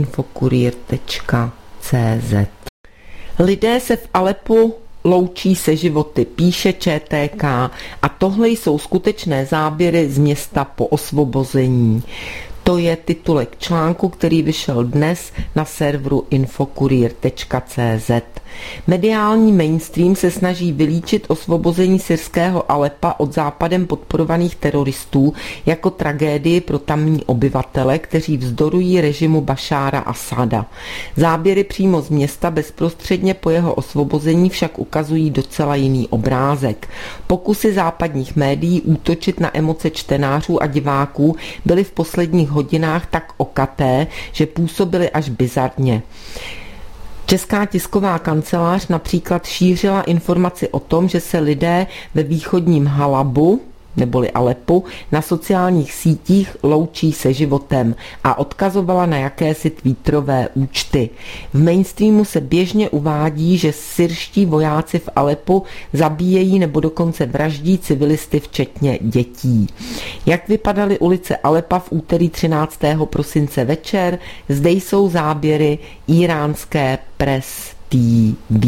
infokurier.cz. Lidé se v Alepu loučí se životy, píše ČTK, a tohle jsou skutečné záběry z města po osvobození. To je titulek článku, který vyšel dnes na serveru infokurier.cz. Mediální mainstream se snaží vylíčit osvobození syrského Alepa od západem podporovaných teroristů jako tragédii pro tamní obyvatele, kteří vzdorují režimu Bašára Asada. Záběry přímo z města bezprostředně po jeho osvobození však ukazují docela jiný obrázek. Pokusy západních médií útočit na emoce čtenářů a diváků byly v posledních hodinách tak okaté, že působily až bizarně. Česká tisková kancelář například šířila informaci o tom, že se lidé ve východním Halabu, neboli Alepu, na sociálních sítích loučí se životem a odkazovala na jakési twitterové účty. V mainstreamu se běžně uvádí, že syrští vojáci v Alepu zabíjejí nebo dokonce vraždí civilisty, včetně dětí. Jak vypadaly ulice Alepa v úterý 13. prosince večer? Zde jsou záběry íránské Press TV.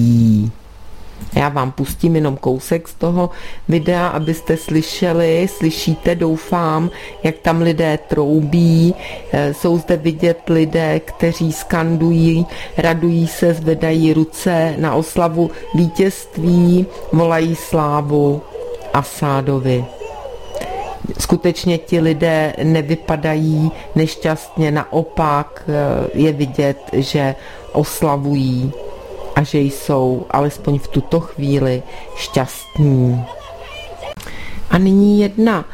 Já vám pustím jenom kousek z toho videa, abyste slyšíte, doufám, jak tam lidé troubí. Jsou zde vidět lidé, kteří skandují, radují se, zvedají ruce na oslavu vítězství, volají slávu Asádovi. Skutečně ti lidé nevypadají nešťastně, naopak je vidět, že oslavují a že jsou alespoň v tuto chvíli šťastní. A nyní jedna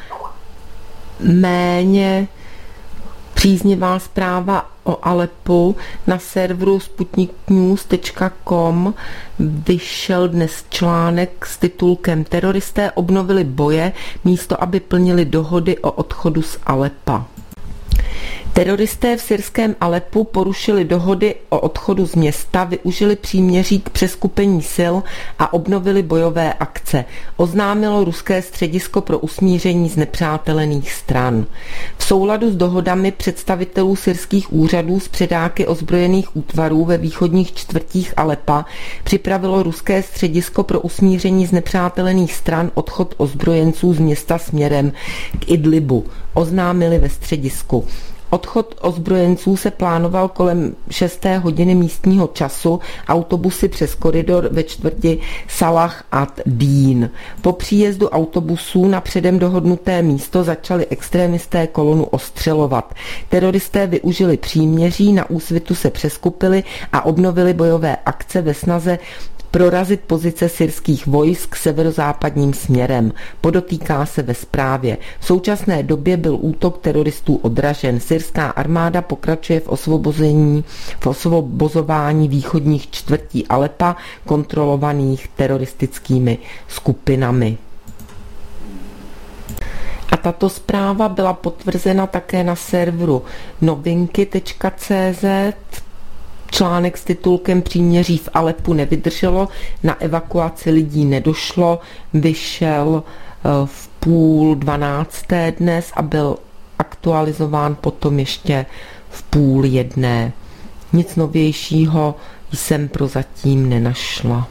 méně příznivá zpráva o Alepu. Na serveru sputniknews.com vyšel dnes článek s titulkem Teroristé obnovili boje místo, aby plnili dohody o odchodu z Alepa. Teroristé v syrském Alepu porušili dohody o odchodu z města, využili příměří k přeskupení sil a obnovili bojové akce, oznámilo ruské středisko pro usmíření znepřátelených stran. V souladu s dohodami představitelů syrských úřadů s předáky ozbrojených útvarů ve východních čtvrtích Alepa připravilo ruské středisko pro usmíření znepřátelených stran odchod ozbrojenců z města směrem k Idlibu, oznámili ve středisku. Odchod ozbrojenců se plánoval kolem 6. hodiny místního času autobusy přes koridor ve čtvrti Salah ad-Dín. Po příjezdu autobusů na předem dohodnuté místo začali extrémisté kolonu ostřelovat. Teroristé využili příměří, na úsvitu se přeskupili a obnovili bojové akce ve snaze prorazit pozice syrských vojsk severozápadním směrem. Podotýká se ve zprávě. V současné době byl útok teroristů odražen. Syrská armáda pokračuje v osvobozování východních čtvrtí Alepa kontrolovaných teroristickými skupinami. A tato zpráva byla potvrzena také na serveru novinky.cz. Článek s titulkem Příměří v Alepu nevydrželo, na evakuaci lidí nedošlo, vyšel v 11:30 dnes a byl aktualizován potom ještě v 12:30. Nic novějšího jsem prozatím nenašla.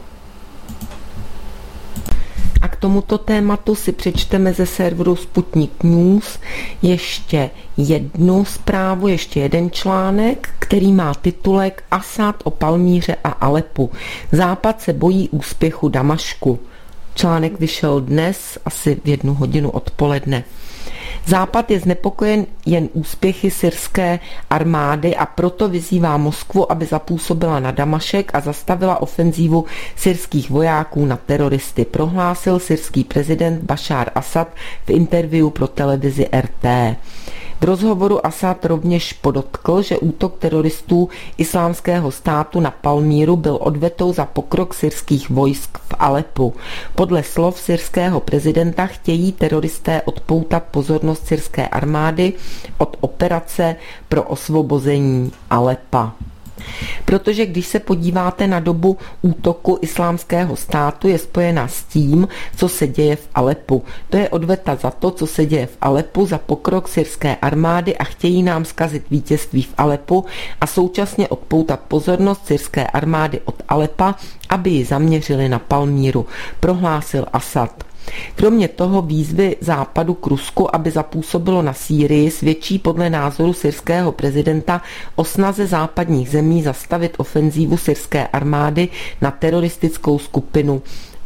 A k tomuto tématu si přečteme ze serveru Sputnik News ještě jednu zprávu, ještě jeden článek, který má titulek Asad o Palmíře a Alepu. Západ se bojí úspěchu Damašku. Článek vyšel dnes asi v 1 hodinu odpoledne. Západ je znepokojen jen úspěchy syrské armády a proto vyzývá Moskvu, aby zapůsobila na Damašek a zastavila ofenzívu syrských vojáků na teroristy, prohlásil syrský prezident Bašár Asad v interview pro televizi RT. V rozhovoru Asad rovněž podotkl, že útok teroristů Islámského státu na Palmíru byl odvetou za pokrok syrských vojsk v Alepu. Podle slov syrského prezidenta chtějí teroristé odpoutat pozornost syrské armády od operace pro osvobození Alepa. Protože když se podíváte na dobu útoku Islámského státu, je spojena s tím, co se děje v Alepu. To je odveta za to, co se děje v Alepu, za pokrok syrské armády a chtějí nám zkazit vítězství v Alepu a současně odpoutat pozornost syrské armády od Alepa, aby ji zaměřili na Palmíru, prohlásil Asad. Kromě toho výzvy Západu k Rusku, aby zapůsobilo na Sýrii, svědčí podle názoru syrského prezidenta o snaze západních zemí zastavit ofenzívu syrské armády na teroristickou skupinu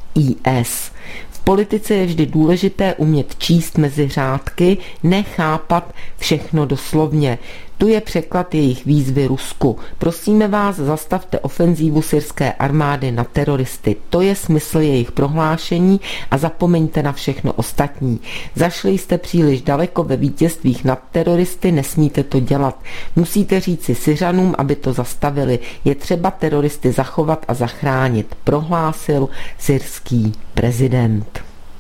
IS. V politice je vždy důležité umět číst mezi řádky, nechápat všechno doslovně. Tu je překlad jejich výzvy Rusku. Prosíme vás, zastavte ofenzívu syrské armády na teroristy. To je smysl jejich prohlášení a zapomeňte na všechno ostatní. Zašli jste příliš daleko ve vítězstvích nad teroristy, nesmíte to dělat. Musíte říci Syřanům, aby to zastavili. Je třeba teroristy zachovat a zachránit, prohlásil syrský prezident.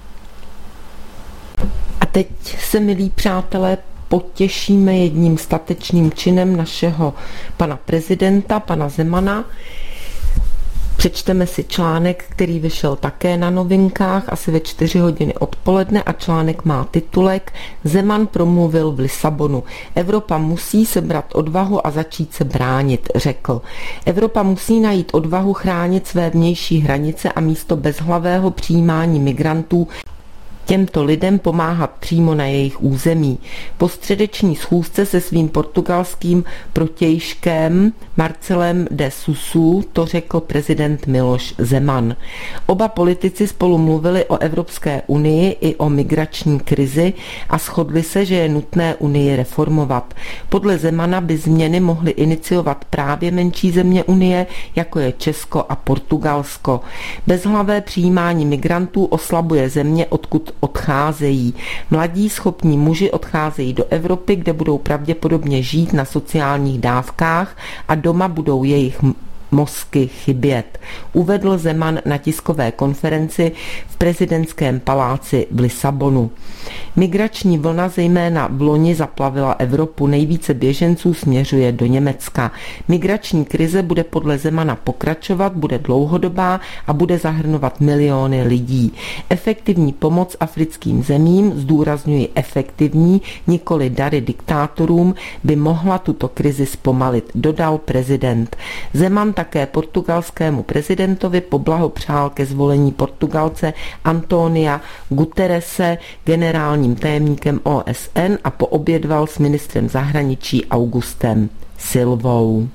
A teď se, milí přátelé, potěšíme jedním statečným činem našeho pana prezidenta, pana Zemana. Přečteme si článek, který vyšel také na novinkách asi ve 4 hodiny odpoledne a článek má titulek Zeman promluvil v Lisabonu. Evropa musí sebrat odvahu a začít se bránit, řekl. Evropa musí najít odvahu chránit své vnější hranice a místo bezhlavého přijímání migrantů těmto lidem pomáhat přímo na jejich území. Po středeční schůzce se svým portugalským protějškem Marcelem de Sousa to řekl prezident Miloš Zeman. Oba politici spolu mluvili o Evropské unii i o migrační krizi a shodli se, že je nutné unii reformovat. Podle Zemana by změny mohly iniciovat právě menší země unie, jako je Česko a Portugalsko. Bezhlavé přijímání migrantů oslabuje země, odkud odcházejí. Mladí schopní muži odcházejí do Evropy, kde budou pravděpodobně žít na sociálních dávkách a doma budou jejich mozky chybět, uvedl Zeman na tiskové konferenci v prezidentském paláci v Lisabonu. Migrační vlna zejména v loni zaplavila Evropu, nejvíce běženců směřuje do Německa. Migrační krize bude podle Zemana pokračovat, bude dlouhodobá a bude zahrnovat miliony lidí. Efektivní pomoc africkým zemím, zdůrazňuji efektivní, nikoli dary diktátorům, by mohla tuto krizi zpomalit, dodal prezident. Zeman také portugalskému prezidentovi poblahopřál ke zvolení Portugalce Antónia Guterrese generálním tajemníkem OSN a poobědval s ministrem zahraničí Augustem Silvou.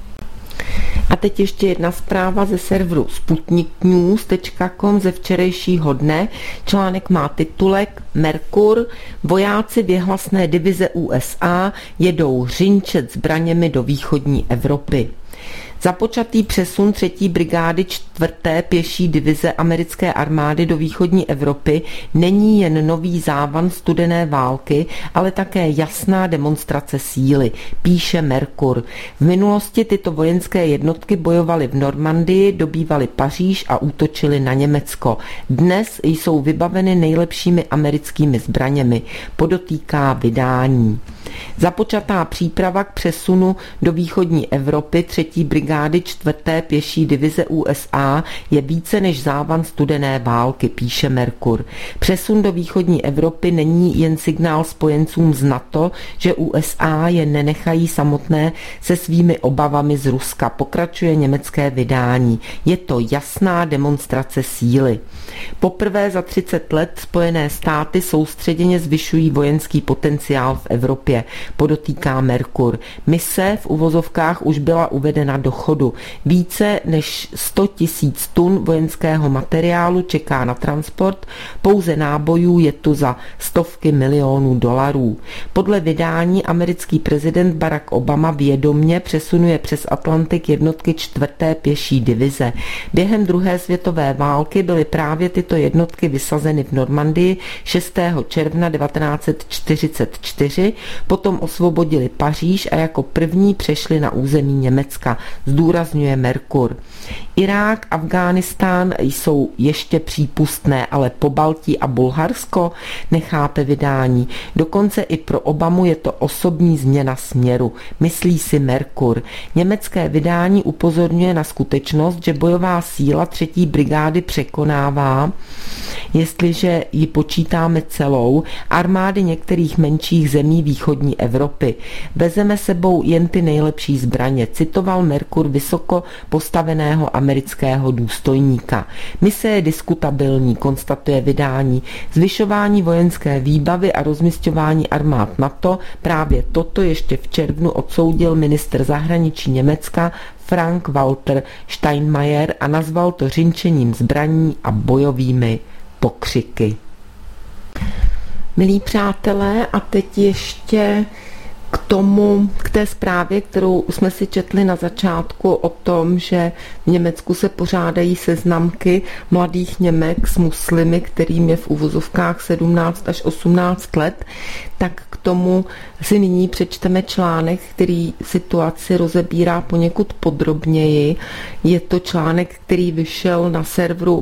A teď ještě jedna zpráva ze serveru sputniknews.com ze včerejšího dne. Článek má titulek Merkur. Vojáci věhlasné divize USA jedou řinčet zbraněmi do východní Evropy. Započatý přesun 3. brigády 4. pěší divize americké armády do východní Evropy není jen nový závan studené války, ale také jasná demonstrace síly, píše Merkur. V minulosti tyto vojenské jednotky bojovaly v Normandii, dobývaly Paříž a útočily na Německo. Dnes jsou vybaveny nejlepšími americkými zbraněmi, podotýká vydání. Započatá příprava k přesunu do východní Evropy 3. brigády 4. pěší divize USA je více než závan studené války, píše Merkur. Přesun do východní Evropy není jen signál spojencům z NATO, že USA je nenechají samotné se svými obavami z Ruska, pokračuje německé vydání. Je to jasná demonstrace síly. Poprvé za 30 let Spojené státy soustředěně zvyšují vojenský potenciál v Evropě, podotýká Merkur. Mise v uvozovkách už byla uvedena do chodu. Více než 100 000 tun vojenského materiálu čeká na transport, pouze nábojů je tu za stovky milionů dolarů. Podle vydání americký prezident Barack Obama vědomě přesunuje přes Atlantik jednotky 4. pěší divize. Během druhé světové války byly právě tyto jednotky vysazeny v Normandii 6. června 1944, potom osvobodili Paříž a jako první přešli na území Německa, zdůrazňuje Merkur. Irák, Afghánistán jsou ještě přípustné, ale Pobaltí a Bulharsko nechápe vydání. Dokonce i pro Obamu je to osobní změna směru, myslí si Merkur. Německé vydání upozorňuje na skutečnost, že bojová síla 3. brigády překonává, jestliže ji počítáme celou, armády některých menších zemí východní Evropy. Vezeme sebou jen ty nejlepší zbraně, citoval Merkur vysoko postaveného amerického důstojníka. Mise je diskutabilní, konstatuje vydání. Zvyšování vojenské výbavy a rozmisťování armád NATO, právě toto ještě v červnu odsoudil ministr zahraničí Německa Frank-Walter Steinmeier a nazval to řinčením zbraní a bojovými pokřiky. Milí přátelé, a teď ještě k té zprávě, kterou jsme si četli na začátku o tom, že v Německu se pořádají seznamky mladých Němek s muslimy, kterým je v uvozovkách 17 až 18 let, tak k tomu si nyní přečteme článek, který situaci rozebírá poněkud podrobněji. Je to článek, který vyšel na serveru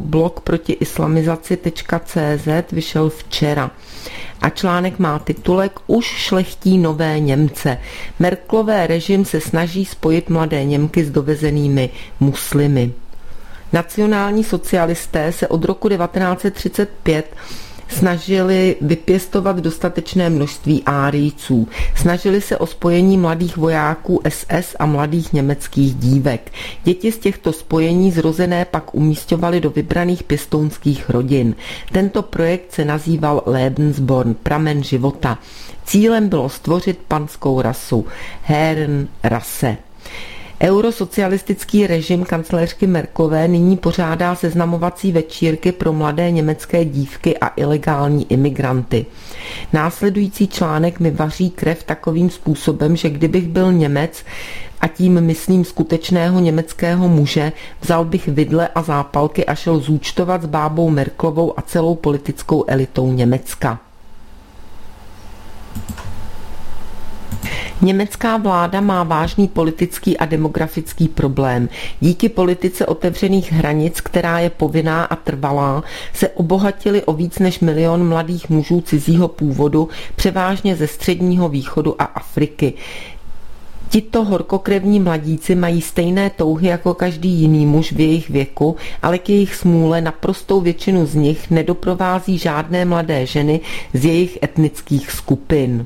blogprotiislamizaci.cz, vyšel včera. A článek má titulek Už šlechtí nové Němce. Merkelové režim se snaží spojit mladé Němky s dovezenými muslimy. Nacionální socialisté se od roku 1935 snažili vypěstovat dostatečné množství árijců. Snažili se o spojení mladých vojáků SS a mladých německých dívek. Děti z těchto spojení zrozené pak umísťovali do vybraných pěstounských rodin. Tento projekt se nazýval Lebensborn, pramen života. Cílem bylo stvořit panskou rasu, Herrenrasse. Eurosocialistický režim kancléřky Merkelové nyní pořádá seznamovací večírky pro mladé německé dívky a ilegální imigranty. Následující článek mi vaří krev takovým způsobem, že kdybych byl Němec, a tím myslím skutečného německého muže, vzal bych vidle a zápalky a šel zúčtovat s bábou Merkelovou a celou politickou elitou Německa. Německá vláda má vážný politický a demografický problém. Díky politice otevřených hranic, která je povinná a trvalá, se obohatili o víc než 1 milion mladých mužů cizího původu, převážně ze Středního východu a Afriky. Tito horkokrevní mladíci mají stejné touhy jako každý jiný muž v jejich věku, ale k jejich smůle naprostou většinu z nich nedoprovází žádné mladé ženy z jejich etnických skupin.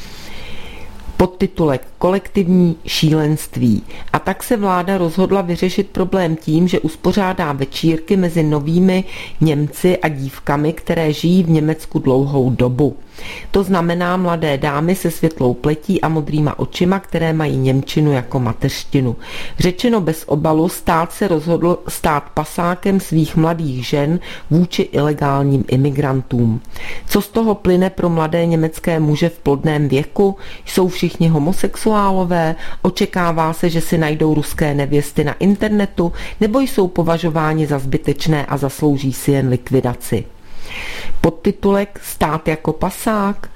Podtitulek Kolektivní šílenství. A tak se vláda rozhodla vyřešit problém tím, že uspořádá večírky mezi novými Němci a dívkami, které žijí v Německu dlouhou dobu. To znamená mladé dámy se světlou pletí a modrýma očima, které mají němčinu jako mateřštinu. Řečeno bez obalu, stát se rozhodl stát pasákem svých mladých žen vůči ilegálním imigrantům. Co z toho plyne pro mladé německé muže v plodném věku? Jsou všichni homosexuálové? Očekává se, že si najdou ruské nevěsty na internetu, nebo jsou považováni za zbytečné a zaslouží si jen likvidaci? Podtitulek Stát jako pasák.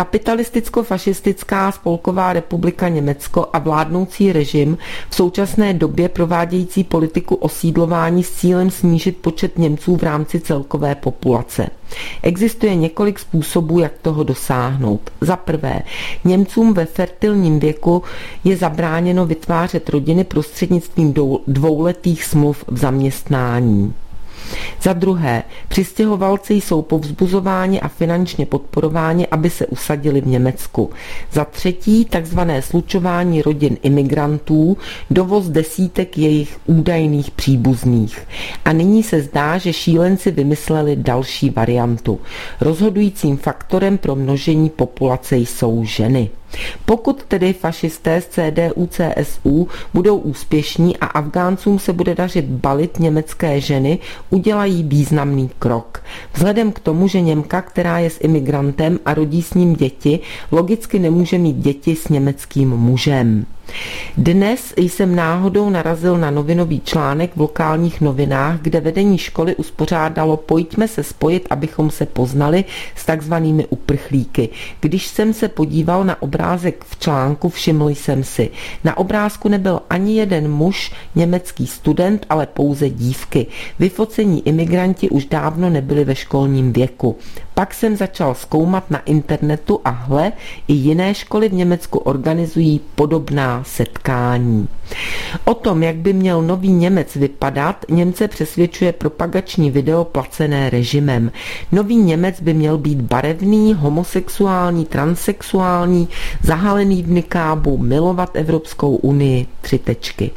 Kapitalisticko-fašistická spolková republika Německo a vládnoucí režim v současné době provádějící politiku osídlování s cílem snížit počet Němců v rámci celkové populace. Existuje několik způsobů, jak toho dosáhnout. Za prvé, Němcům ve fertilním věku je zabráněno vytvářet rodiny prostřednictvím dvouletých smluv v zaměstnání. Za druhé, přistěhovalci jsou povzbuzováni a finančně podporováni, aby se usadili v Německu. Za třetí, takzvané slučování rodin imigrantů, dovoz desítek jejich údajných příbuzných. A nyní se zdá, že šílenci vymysleli další variantu. Rozhodujícím faktorem pro množení populace jsou ženy. Pokud tedy fašisté z CDU-CSU budou úspěšní a Afgáncům se bude dařit balit německé ženy, udělají významný krok. Vzhledem k tomu, že Němka, která je s imigrantem a rodí s ním děti, logicky nemůže mít děti s německým mužem. Dnes jsem náhodou narazil na novinový článek v lokálních novinách, kde vedení školy uspořádalo pojďme se spojit, abychom se poznali s takzvanými uprchlíky. Když jsem se podíval na obrázek v článku, všiml jsem si, na obrázku nebyl ani jeden muž, německý student, ale pouze dívky. Vyfocení imigranti už dávno nebyli ve školním věku. Pak jsem začal zkoumat na internetu a hle, i jiné školy v Německu organizují podobná setkání. O tom, jak by měl nový Němec vypadat, Němce přesvědčuje propagační video placené režimem. Nový Němec by měl být barevný, homosexuální, transsexuální, zahalený v nikábu, milovat Evropskou unii, 3 tečky.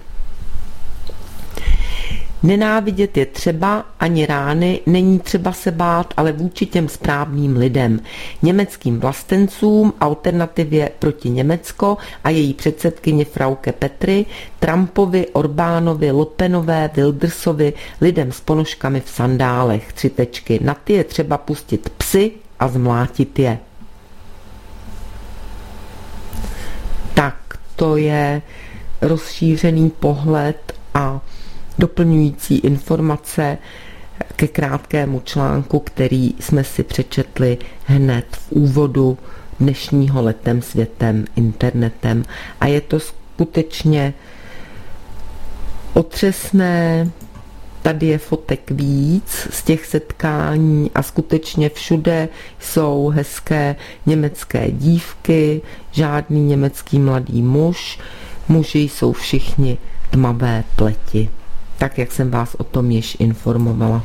Nenávidět je třeba, ani rány není třeba se bát, ale vůči těm správným lidem. Německým vlastencům, alternativě proti Německo a její předsedkyně Frauke Petry, Trumpovi, Orbánovi, Lopenové, Wildersovi, lidem s ponožkami v sandálech, 3 tečky. Na ty je třeba pustit psy a zmlátit je. Tak to je rozšířený pohled a doplňující informace ke krátkému článku, který jsme si přečetli hned v úvodu dnešního Letem světem internetem. A je to skutečně otřesné. Tady je fotek víc z těch setkání a skutečně všude jsou hezké německé dívky, žádný německý mladý muž. Muži jsou všichni tmavé pleti. Tak, jak jsem vás o tom již informovala.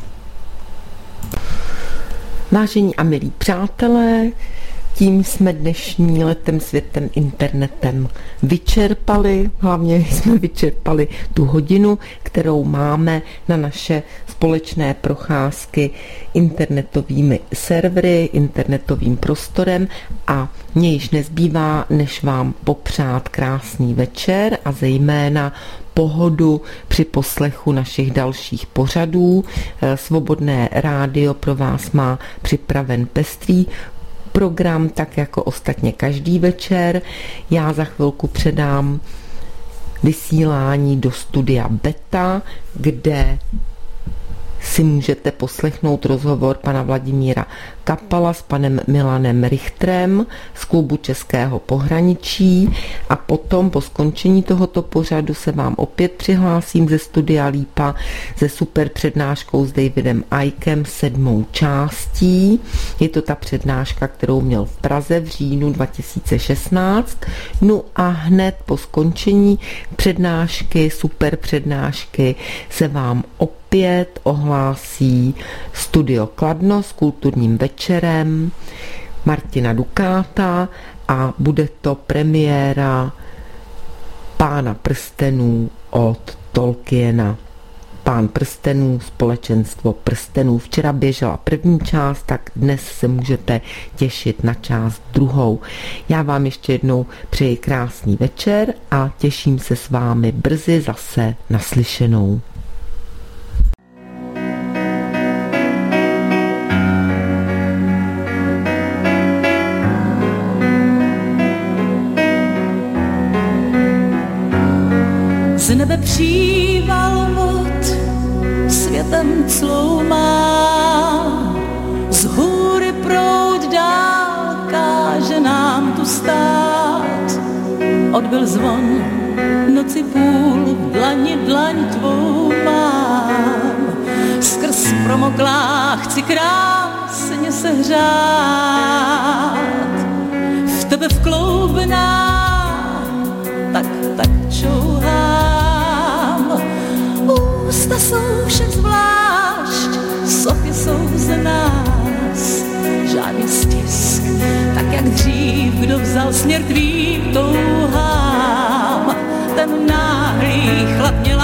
Vážení a milí přátelé, tím jsme dnešní Letem světem internetem vyčerpali. Hlavně jsme vyčerpali tu hodinu, kterou máme na naše společné procházky internetovými servery, internetovým prostorem a mně již nezbývá, než vám popřát krásný večer a zejména pohodu při poslechu našich dalších pořadů. Svobodné rádio pro vás má připraven pestrý program, tak jako ostatně každý večer. Já za chvilku předám vysílání do studia Beta, kde si můžete poslechnout rozhovor pana Vladimíra Kapala s panem Milanem Richterem z klubu Českého pohraničí a potom po skončení tohoto pořadu se vám opět přihlásím ze studia Lípa se super přednáškou s Davidem Ickem 7. částí. Je to ta přednáška, kterou měl v Praze v říjnu 2016. No a hned po skončení přednášky, super přednášky, se vám opět ohlásí Studio Kladno s kulturním večerem Martina Dukáta a bude to premiéra Pána prstenů od Tolkiena. Pán prstenů, společenstvo prstenů. Včera běžela první část, tak dnes se můžete těšit na část druhou. Já vám ještě jednou přeji krásný večer a těším se s vámi brzy zase naslyšenou. Z nebe příval vod světem cloumá, z hůry proud dál káže nám tu stát. Odbyl zvon, noci půl, v dlani dlaň tvou mám. Skrz promoklá chci krásně se hřát. V tebe vkloubená, tak čouhám. Ústa jsou však zvlášť, sochy jsou z nás. Žádný stisk, tak jak dřív, kdo vzal směr tvým touhám. Ten náhlý chlap měl